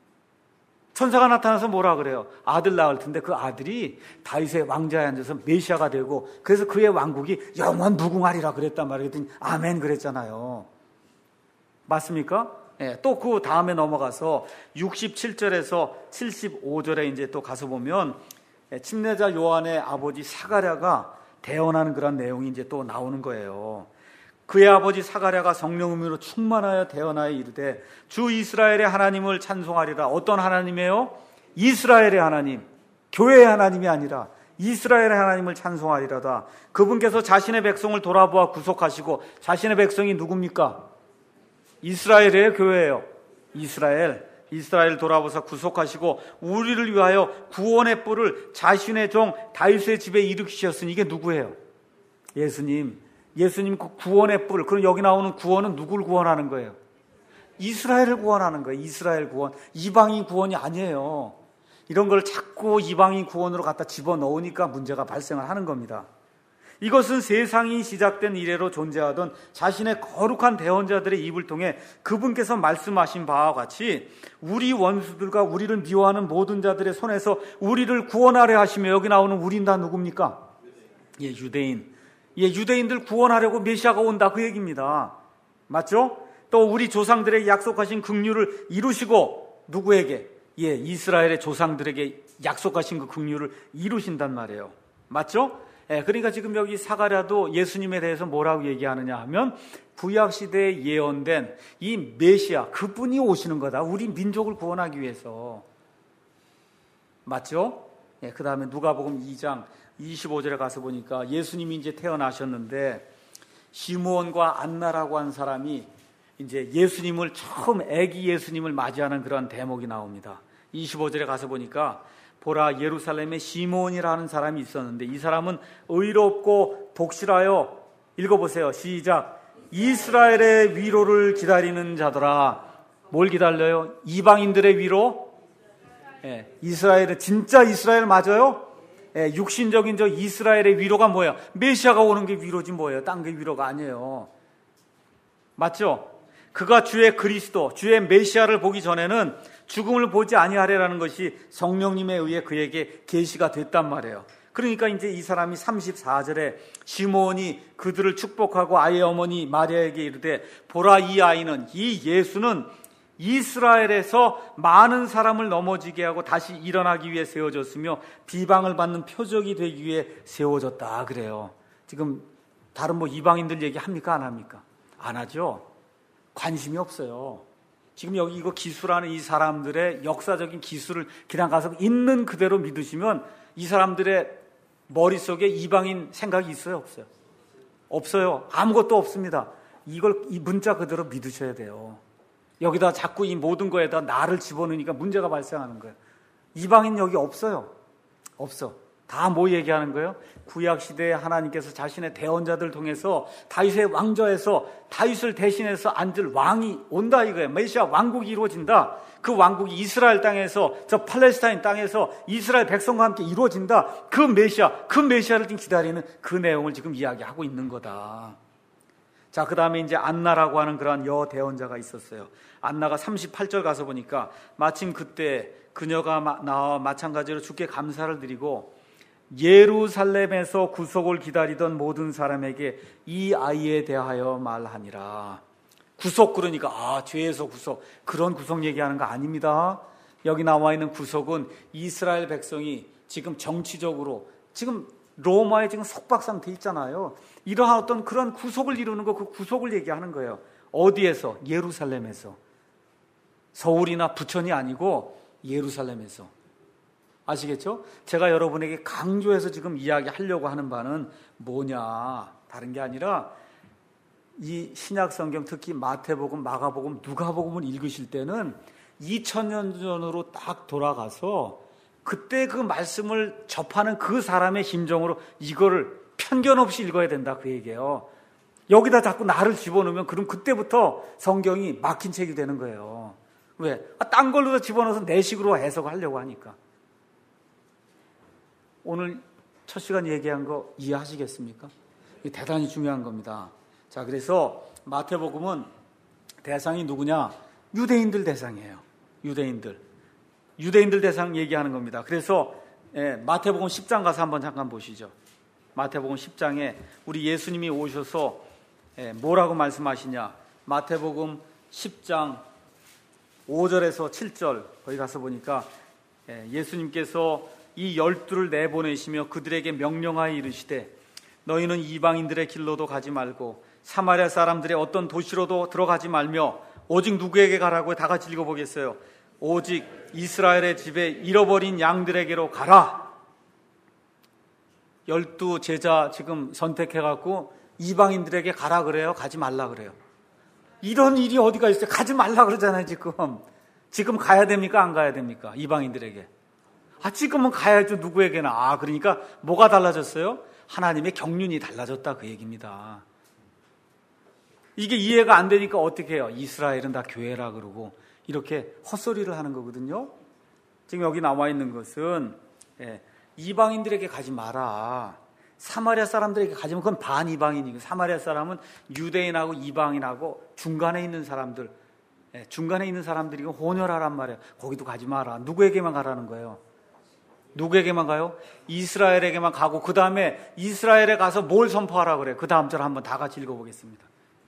천사가 나타나서 뭐라 그래요? 아들 낳을 텐데 그 아들이 다윗의 왕좌에 앉아서 메시아가 되고 그래서 그의 왕국이 영원 무궁하리라 그랬단 말이에요. 그랬더니 아멘 그랬잖아요. 맞습니까? 예, 또 그 다음에 넘어가서 육십칠 절에서 칠십오 절에 이제 또 가서 보면 침례자 요한의 아버지 사가랴가 대언하는 그런 내용이 이제 또 나오는 거예요. 그의 아버지 사가랴가 성령으로 충만하여 대언하여 이르되 주 이스라엘의 하나님을 찬송하리라. 어떤 하나님이에요? 이스라엘의 하나님, 교회의 하나님이 아니라 이스라엘의 하나님을 찬송하리라다. 그분께서 자신의 백성을 돌아보아 구속하시고, 자신의 백성이 누굽니까? 이스라엘의 교회예요. 이스라엘. 이스라엘 돌아보사 구속하시고 우리를 위하여 구원의 뿔을 자신의 종 다윗의 집에 일으키셨으니 이게 누구예요? 예수님. 예수님 그 구원의 뿔. 그럼 여기 나오는 구원은 누구를 구원하는 거예요? 이스라엘을 구원하는 거예요. 이스라엘 구원. 이방인 구원이 아니에요. 이런 걸 자꾸 이방인 구원으로 갖다 집어넣으니까 문제가 발생을 하는 겁니다. 이것은 세상이 시작된 이래로 존재하던 자신의 거룩한 대언자들의 입을 통해 그분께서 말씀하신 바와 같이 우리 원수들과 우리를 미워하는 모든 자들의 손에서 우리를 구원하려 하시며, 여기 나오는 우린 다 누굽니까? 예, 유대인. 예, 유대인들 구원하려고 메시아가 온다 그 얘기입니다. 맞죠? 또 우리 조상들에게 약속하신 긍휼을 이루시고 누구에게? 예, 이스라엘의 조상들에게 약속하신 그 긍휼을 이루신단 말이에요. 맞죠? 예, 그러니까 지금 여기 사가랴도 예수님에 대해서 뭐라고 얘기하느냐 하면 구약 시대에 예언된 이 메시아, 그분이 오시는 거다. 우리 민족을 구원하기 위해서. 맞죠? 예, 그 다음에 누가복음 이 장 이십오 절에 가서 보니까 예수님이 이제 태어나셨는데 시므온과 안나라고 한 사람이 이제 예수님을 처음 아기 예수님을 맞이하는 그런 대목이 나옵니다. 이십오 절에 가서 보니까 보라, 예루살렘에 시므온이라는 사람이 있었는데 이 사람은 의롭고 독실하여, 읽어보세요. 시작. 이스라엘의 위로를 기다리는 자더라. 뭘 기다려요? 이방인들의 위로? 예, 이스라엘은 진짜 이스라엘 맞아요? 예, 육신적인 저 이스라엘의 위로가 뭐예요? 메시아가 오는 게 위로지 뭐예요? 딴 게 위로가 아니에요. 맞죠? 그가 주의 그리스도, 주의 메시아를 보기 전에는 죽음을 보지 아니하리라는 것이 성령님에 의해 그에게 계시가 됐단 말이에요. 그러니까 이제 이 사람이 삼십사 절에 시므온이 그들을 축복하고 아이의 어머니 마리아에게 이르되 보라, 이 아이는, 이 예수는 이스라엘에서 많은 사람을 넘어지게 하고 다시 일어나기 위해 세워졌으며 비방을 받는 표적이 되기 위해 세워졌다 그래요. 지금 다른 뭐 이방인들 얘기합니까? 안 합니까? 안 하죠. 관심이 없어요. 지금 여기 이거 기수라는 이 사람들의 역사적인 기수를 그냥 가서 있는 그대로 믿으시면 이 사람들의 머릿속에 이방인 생각이 있어요, 없어요? 없어요. 아무것도 없습니다. 이걸 이 문자 그대로 믿으셔야 돼요. 여기다 자꾸 이 모든 거에다 나를 집어넣으니까 문제가 발생하는 거예요. 이방인 여기 없어요. 없어. 다 뭐 얘기하는 거예요? 구약 시대에 하나님께서 자신의 대언자들을 통해서 다윗의 왕좌에서 다윗을 대신해서 앉을 왕이 온다 이거예요. 메시아 왕국이 이루어진다. 그 왕국이 이스라엘 땅에서, 저 팔레스타인 땅에서 이스라엘 백성과 함께 이루어진다. 그 메시아, 그 메시아를 지금 기다리는 그 내용을 지금 이야기하고 있는 거다. 자, 그 다음에 이제 안나라고 하는 그러한 여대원자가 있었어요. 안나가 삼십팔 절 가서 보니까 마침 그때 그녀가 나와 마찬가지로 주께 감사를 드리고 예루살렘에서 구속을 기다리던 모든 사람에게 이 아이에 대하여 말하니라. 구속, 그러니까 아, 죄에서 구속, 그런 구속 얘기하는 거 아닙니다. 여기 나와 있는 구속은 이스라엘 백성이 지금 정치적으로 지금 로마에 지금 속박 상태 있잖아요. 이러한 어떤 그런 구속을 이루는 거, 그 구속을 얘기하는 거예요. 어디에서? 예루살렘에서. 서울이나 부천이 아니고 예루살렘에서. 아시겠죠? 제가 여러분에게 강조해서 지금 이야기하려고 하는 바는 뭐냐? 다른 게 아니라 이 신약 성경, 특히 마태복음, 마가복음, 누가복음을 읽으실 때는 이천 년 전으로 딱 돌아가서 그때 그 말씀을 접하는 그 사람의 심정으로 이거를 편견 없이 읽어야 된다, 그 얘기예요. 여기다 자꾸 나를 집어넣으면 그럼 그때부터 성경이 막힌 책이 되는 거예요. 왜? 아, 딴 걸로 집어넣어서 내 식으로 해석을 하려고 하니까. 오늘 첫 시간 얘기한 거 이해하시겠습니까? 이게 대단히 중요한 겁니다. 자, 그래서 마태복음은 대상이 누구냐? 유대인들 대상이에요. 유대인들. 유대인들 대상 얘기하는 겁니다. 그래서 예, 마태복음 십 장 가서 한번 잠깐 보시죠. 마태복음 십 장에 우리 예수님이 오셔서 예, 뭐라고 말씀하시냐? 마태복음 십 장 오 절에서 칠 절 거기 가서 보니까 예, 예수님께서 이 열두를 내보내시며 그들에게 명령하여 이르시되 너희는 이방인들의 길로도 가지 말고 사마리아 사람들의 어떤 도시로도 들어가지 말며 오직 누구에게 가라고? 다 같이 읽어보겠어요. 오직 이스라엘의 집에 잃어버린 양들에게로 가라. 열두 제자 지금 선택해갖고 이방인들에게 가라 그래요? 가지 말라 그래요? 이런 일이 어디가 있어요? 가지 말라 그러잖아요. 지금 지금 가야 됩니까? 안 가야 됩니까? 이방인들에게. 아, 지금은 가야죠. 누구에게나. 아, 그러니까 뭐가 달라졌어요? 하나님의 경륜이 달라졌다, 그 얘기입니다. 이게 이해가 안 되니까 어떻게 해요? 이스라엘은 다 교회라 그러고 이렇게 헛소리를 하는 거거든요. 지금 여기 나와 있는 것은 예, 이방인들에게 가지 마라. 사마리아 사람들에게 가지면 그건 반이방인이고, 사마리아 사람은 유대인하고 이방인하고 중간에 있는 사람들, 예, 중간에 있는 사람들이 혼혈하란 말이에요. 거기도 가지 마라. 누구에게만 가라는 거예요? 누구에게만 가요? 이스라엘에게만 가고, 그 다음에 이스라엘에 가서 뭘 선포하라 그래요? 그 다음 절 한번 다 같이 읽어보겠습니다.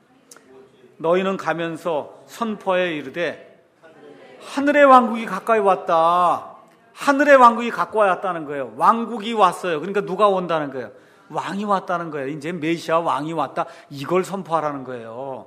너희는 가면서 선포해 이르되 하늘의 왕국이 가까이 왔다. 하늘의 왕국이 가까이 왔다는 거예요. 왕국이 왔어요. 그러니까 누가 온다는 거예요? 왕이 왔다는 거예요. 이제 메시아 왕이 왔다. 이걸 선포하라는 거예요.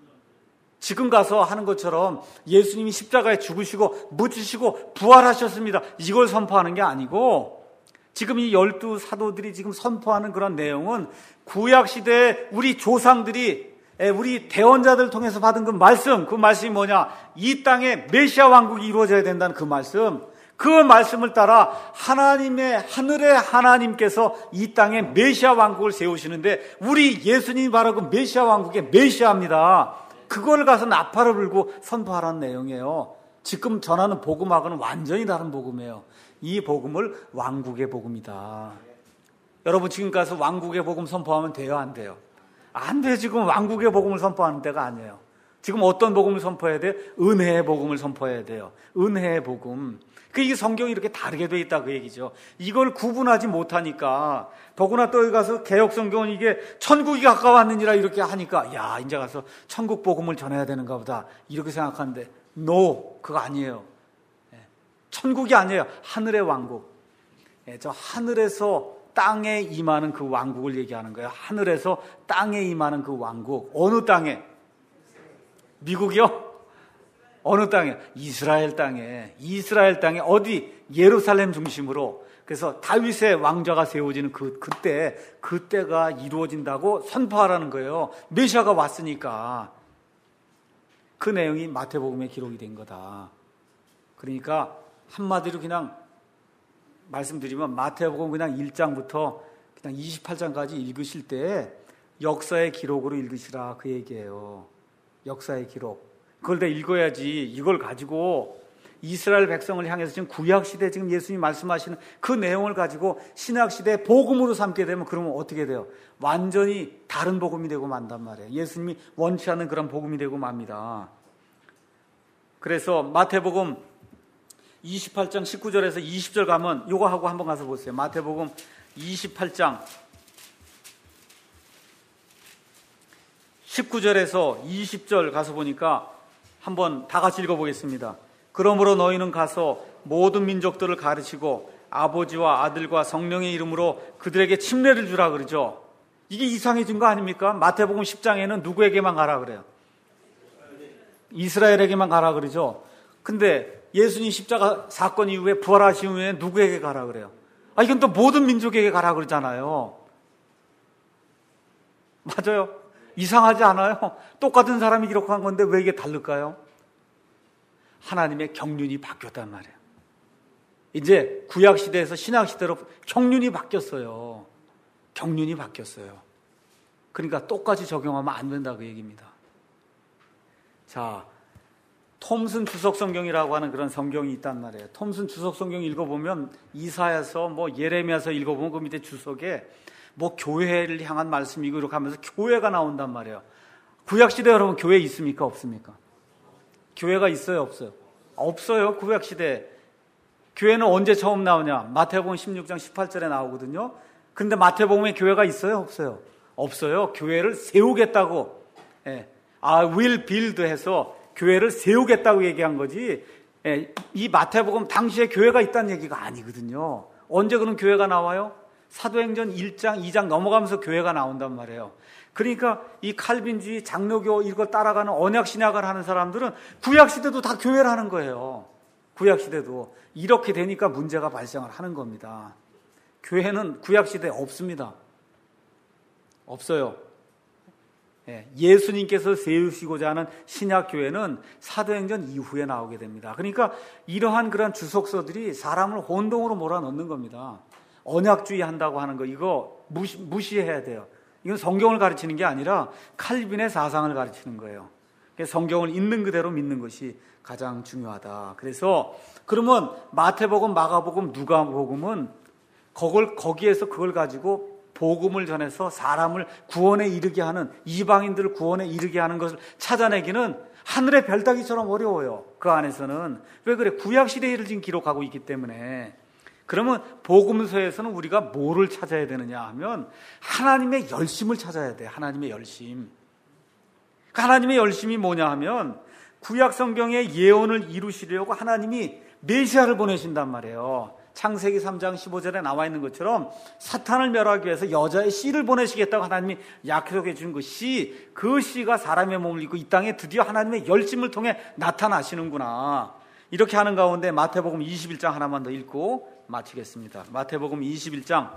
지금 가서 하는 것처럼 예수님이 십자가에 죽으시고 묻히시고 부활하셨습니다. 이걸 선포하는 게 아니고, 지금 이 열두 사도들이 지금 선포하는 그런 내용은 구약시대에 우리 조상들이, 우리 대언자들을 통해서 받은 그 말씀, 그 말씀이 뭐냐? 이 땅에 메시아 왕국이 이루어져야 된다는 그 말씀, 그 말씀을 따라 하나님의, 하늘의 하나님께서 이 땅에 메시아 왕국을 세우시는데, 우리 예수님이 바로 그 메시아 왕국의 메시아입니다. 그걸 가서 나팔을 불고 선포하라는 내용이에요. 지금 전하는 복음하고는 완전히 다른 복음이에요. 이 복음을 왕국의 복음이다. 여러분, 지금 가서 왕국의 복음 선포하면 돼요, 안 돼요? 안 돼. 지금 왕국의 복음을 선포하는 때가 아니에요. 지금 어떤 복음을 선포해야 돼요? 은혜의 복음을 선포해야 돼요. 은혜의 복음. 그 이게 성경이 이렇게 다르게 돼 있다, 그 얘기죠. 이걸 구분하지 못하니까, 더구나 또 여기 가서 개역 성경은 이게 천국이 가까웠느니라 이렇게 하니까, 야, 이제 가서 천국 복음을 전해야 되는가 보다 이렇게 생각하는데, no, 그거 아니에요. 천국이 아니에요. 하늘의 왕국. 저 하늘에서 땅에 임하는 그 왕국을 얘기하는 거예요. 하늘에서 땅에 임하는 그 왕국. 어느 땅에? 미국이요? 어느 땅에? 이스라엘 땅에. 이스라엘 땅에 어디? 예루살렘 중심으로. 그래서 다윗의 왕좌가 세워지는 그, 그때, 그때가 이루어진다고 선포하라는 거예요. 메시아가 왔으니까. 그 내용이 마태복음에 기록이 된 거다. 그러니까 한마디로 그냥 말씀드리면 마태복음 그냥 일 장부터 그냥 이십팔 장까지 읽으실 때 역사의 기록으로 읽으시라, 그 얘기예요. 역사의 기록. 그걸 다 읽어야지 이걸 가지고 이스라엘 백성을 향해서 지금 구약시대 지금 예수님이 말씀하시는 그 내용을 가지고 신약시대 복음으로 삼게 되면 그러면 어떻게 돼요? 완전히 다른 복음이 되고 만단 말이에요. 예수님이 원치 않는 그런 복음이 되고 맙니다. 그래서 마태복음 이십팔 장 십구 절에서 이십 절 가면 요거 하고 한번 가서 보세요. 마태복음 이십팔 장 십구 절에서 이십 절 가서 보니까 한번 다 같이 읽어보겠습니다. 그러므로 너희는 가서 모든 민족들을 가르치고 아버지와 아들과 성령의 이름으로 그들에게 침례를 주라 그러죠. 이게 이상해진 거 아닙니까? 마태복음 십 장에는 누구에게만 가라 그래요? 이스라엘에게만 가라 그러죠. 근데 예수님 십자가 사건 이후에 부활하신 후에 누구에게 가라 그래요? 아, 이건 또 모든 민족에게 가라 그러잖아요. 맞아요. 이상하지 않아요? 똑같은 사람이 기록한 건데 왜 이게 다를까요? 하나님의 경륜이 바뀌었단 말이에요. 이제 구약시대에서 신약시대로 경륜이 바뀌었어요. 경륜이 바뀌었어요. 그러니까 똑같이 적용하면 안 된다 그 얘기입니다. 자, 톰슨 주석 성경이라고 하는 그런 성경이 있단 말이에요. 톰슨 주석 성경 읽어보면 이사야서 뭐 예레미야서 읽어보면 그 밑에 주석에 뭐 교회를 향한 말씀이고 이렇게 하면서 교회가 나온단 말이에요. 구약시대 여러분 교회 있습니까? 없습니까? 교회가 있어요? 없어요? 없어요. 구약시대. 교회는 언제 처음 나오냐? 마태복음 십육 장 십팔 절에 나오거든요. 근데 마태복음에 교회가 있어요? 없어요? 없어요. 교회를 세우겠다고. 예. I will build 해서 교회를 세우겠다고 얘기한 거지. 예. 이 마태복음 당시에 교회가 있다는 얘기가 아니거든요. 언제 그런 교회가 나와요? 사도행전 일 장, 이 장 넘어가면서 교회가 나온단 말이에요. 그러니까 이 칼빈주의, 장로교 이걸 따라가는 언약신약을 하는 사람들은 구약시대도 다 교회를 하는 거예요. 구약시대도. 이렇게 되니까 문제가 발생을 하는 겁니다. 교회는 구약시대에 없습니다. 없어요. 예, 예수님께서 세우시고자 하는 신약교회는 사도행전 이후에 나오게 됩니다. 그러니까 이러한 그런 주석서들이 사람을 혼동으로 몰아넣는 겁니다. 언약주의 한다고 하는 거 이거 무시, 무시해야 돼요. 이건 성경을 가르치는 게 아니라 칼빈의 사상을 가르치는 거예요. 성경을 있는 그대로 믿는 것이 가장 중요하다. 그래서 그러면 마태복음, 마가복음, 누가복음은 그걸 거기에서 그걸 가지고 복음을 전해서 사람을 구원에 이르게 하는, 이방인들을 구원에 이르게 하는 것을 찾아내기는 하늘의 별 따기처럼 어려워요. 그 안에서는. 왜 그래? 구약시대를 지금 기록하고 있기 때문에. 그러면 복음서에서는 우리가 뭐를 찾아야 되느냐 하면 하나님의 열심을 찾아야 돼. 하나님의 열심. 하나님의 열심이 뭐냐 하면 구약 성경의 예언을 이루시려고 하나님이 메시아를 보내신단 말이에요. 창세기 삼 장 십오 절에 나와 있는 것처럼 사탄을 멸하기 위해서 여자의 씨를 보내시겠다고 하나님이 약속해 준 그 씨, 그 씨가 사람의 몸을 입고 이 땅에 드디어 하나님의 열심을 통해 나타나시는구나. 이렇게 하는 가운데 마태복음 이십일 장 하나만 더 읽고 마치겠습니다. 마태복음 이십일 장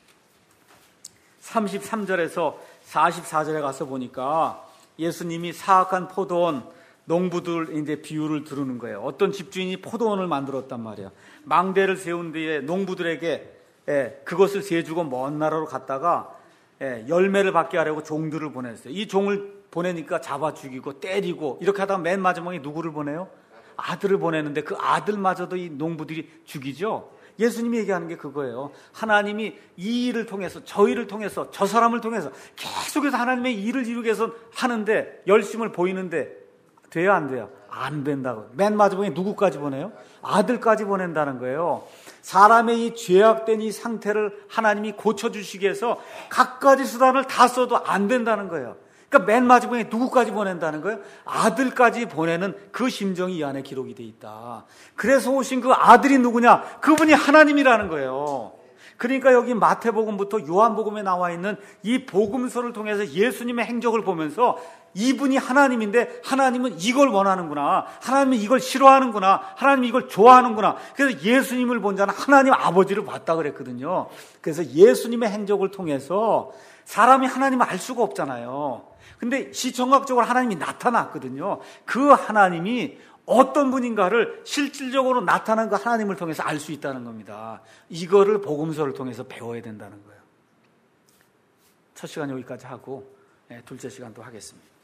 삼십삼 절에서 사십사 절에 가서 보니까 예수님이 사악한 포도원 농부들 이제 비유를 들으는 거예요. 어떤 집주인이 포도원을 만들었단 말이에요. 망대를 세운 뒤에 농부들에게 예, 그것을 세주고 먼 나라로 갔다가 예, 열매를 받게 하려고 종들을 보냈어요. 이 종을 보내니까 잡아 죽이고 때리고 이렇게 하다가 맨 마지막에 누구를 보내요? 아들을 보내는데 그 아들마저도 이 농부들이 죽이죠. 예수님이 얘기하는 게 그거예요. 하나님이 이 일을 통해서, 저 일을 통해서, 저 사람을 통해서 계속해서 하나님의 일을 이루기 위해서 하는데 열심을 보이는데 돼요, 안 돼요? 안 된다고. 맨 마지막에 누구까지 보내요? 아들까지 보낸다는 거예요. 사람의 이 죄악된 이 상태를 하나님이 고쳐주시기 위해서 갖가지 수단을 다 써도 안 된다는 거예요. 그러니까 맨 마지막에 누구까지 보낸다는 거예요? 아들까지 보내는 그 심정이 이 안에 기록이 돼 있다. 그래서 오신 그 아들이 누구냐? 그분이 하나님이라는 거예요. 그러니까 여기 마태복음부터 요한복음에 나와 있는 이 복음서를 통해서 예수님의 행적을 보면서 이분이 하나님인데 하나님은 이걸 원하는구나. 하나님은 이걸 싫어하는구나. 하나님은 이걸 좋아하는구나. 그래서 예수님을 본 자는 하나님 아버지를 봤다 그랬거든요. 그래서 예수님의 행적을 통해서 사람이 하나님을 알 수가 없잖아요. 근데 시청각적으로 하나님이 나타났거든요. 그 하나님이 어떤 분인가를 실질적으로 나타난 그 하나님을 통해서 알 수 있다는 겁니다. 이거를 복음서를 통해서 배워야 된다는 거예요. 첫 시간 여기까지 하고 둘째 시간 또 하겠습니다.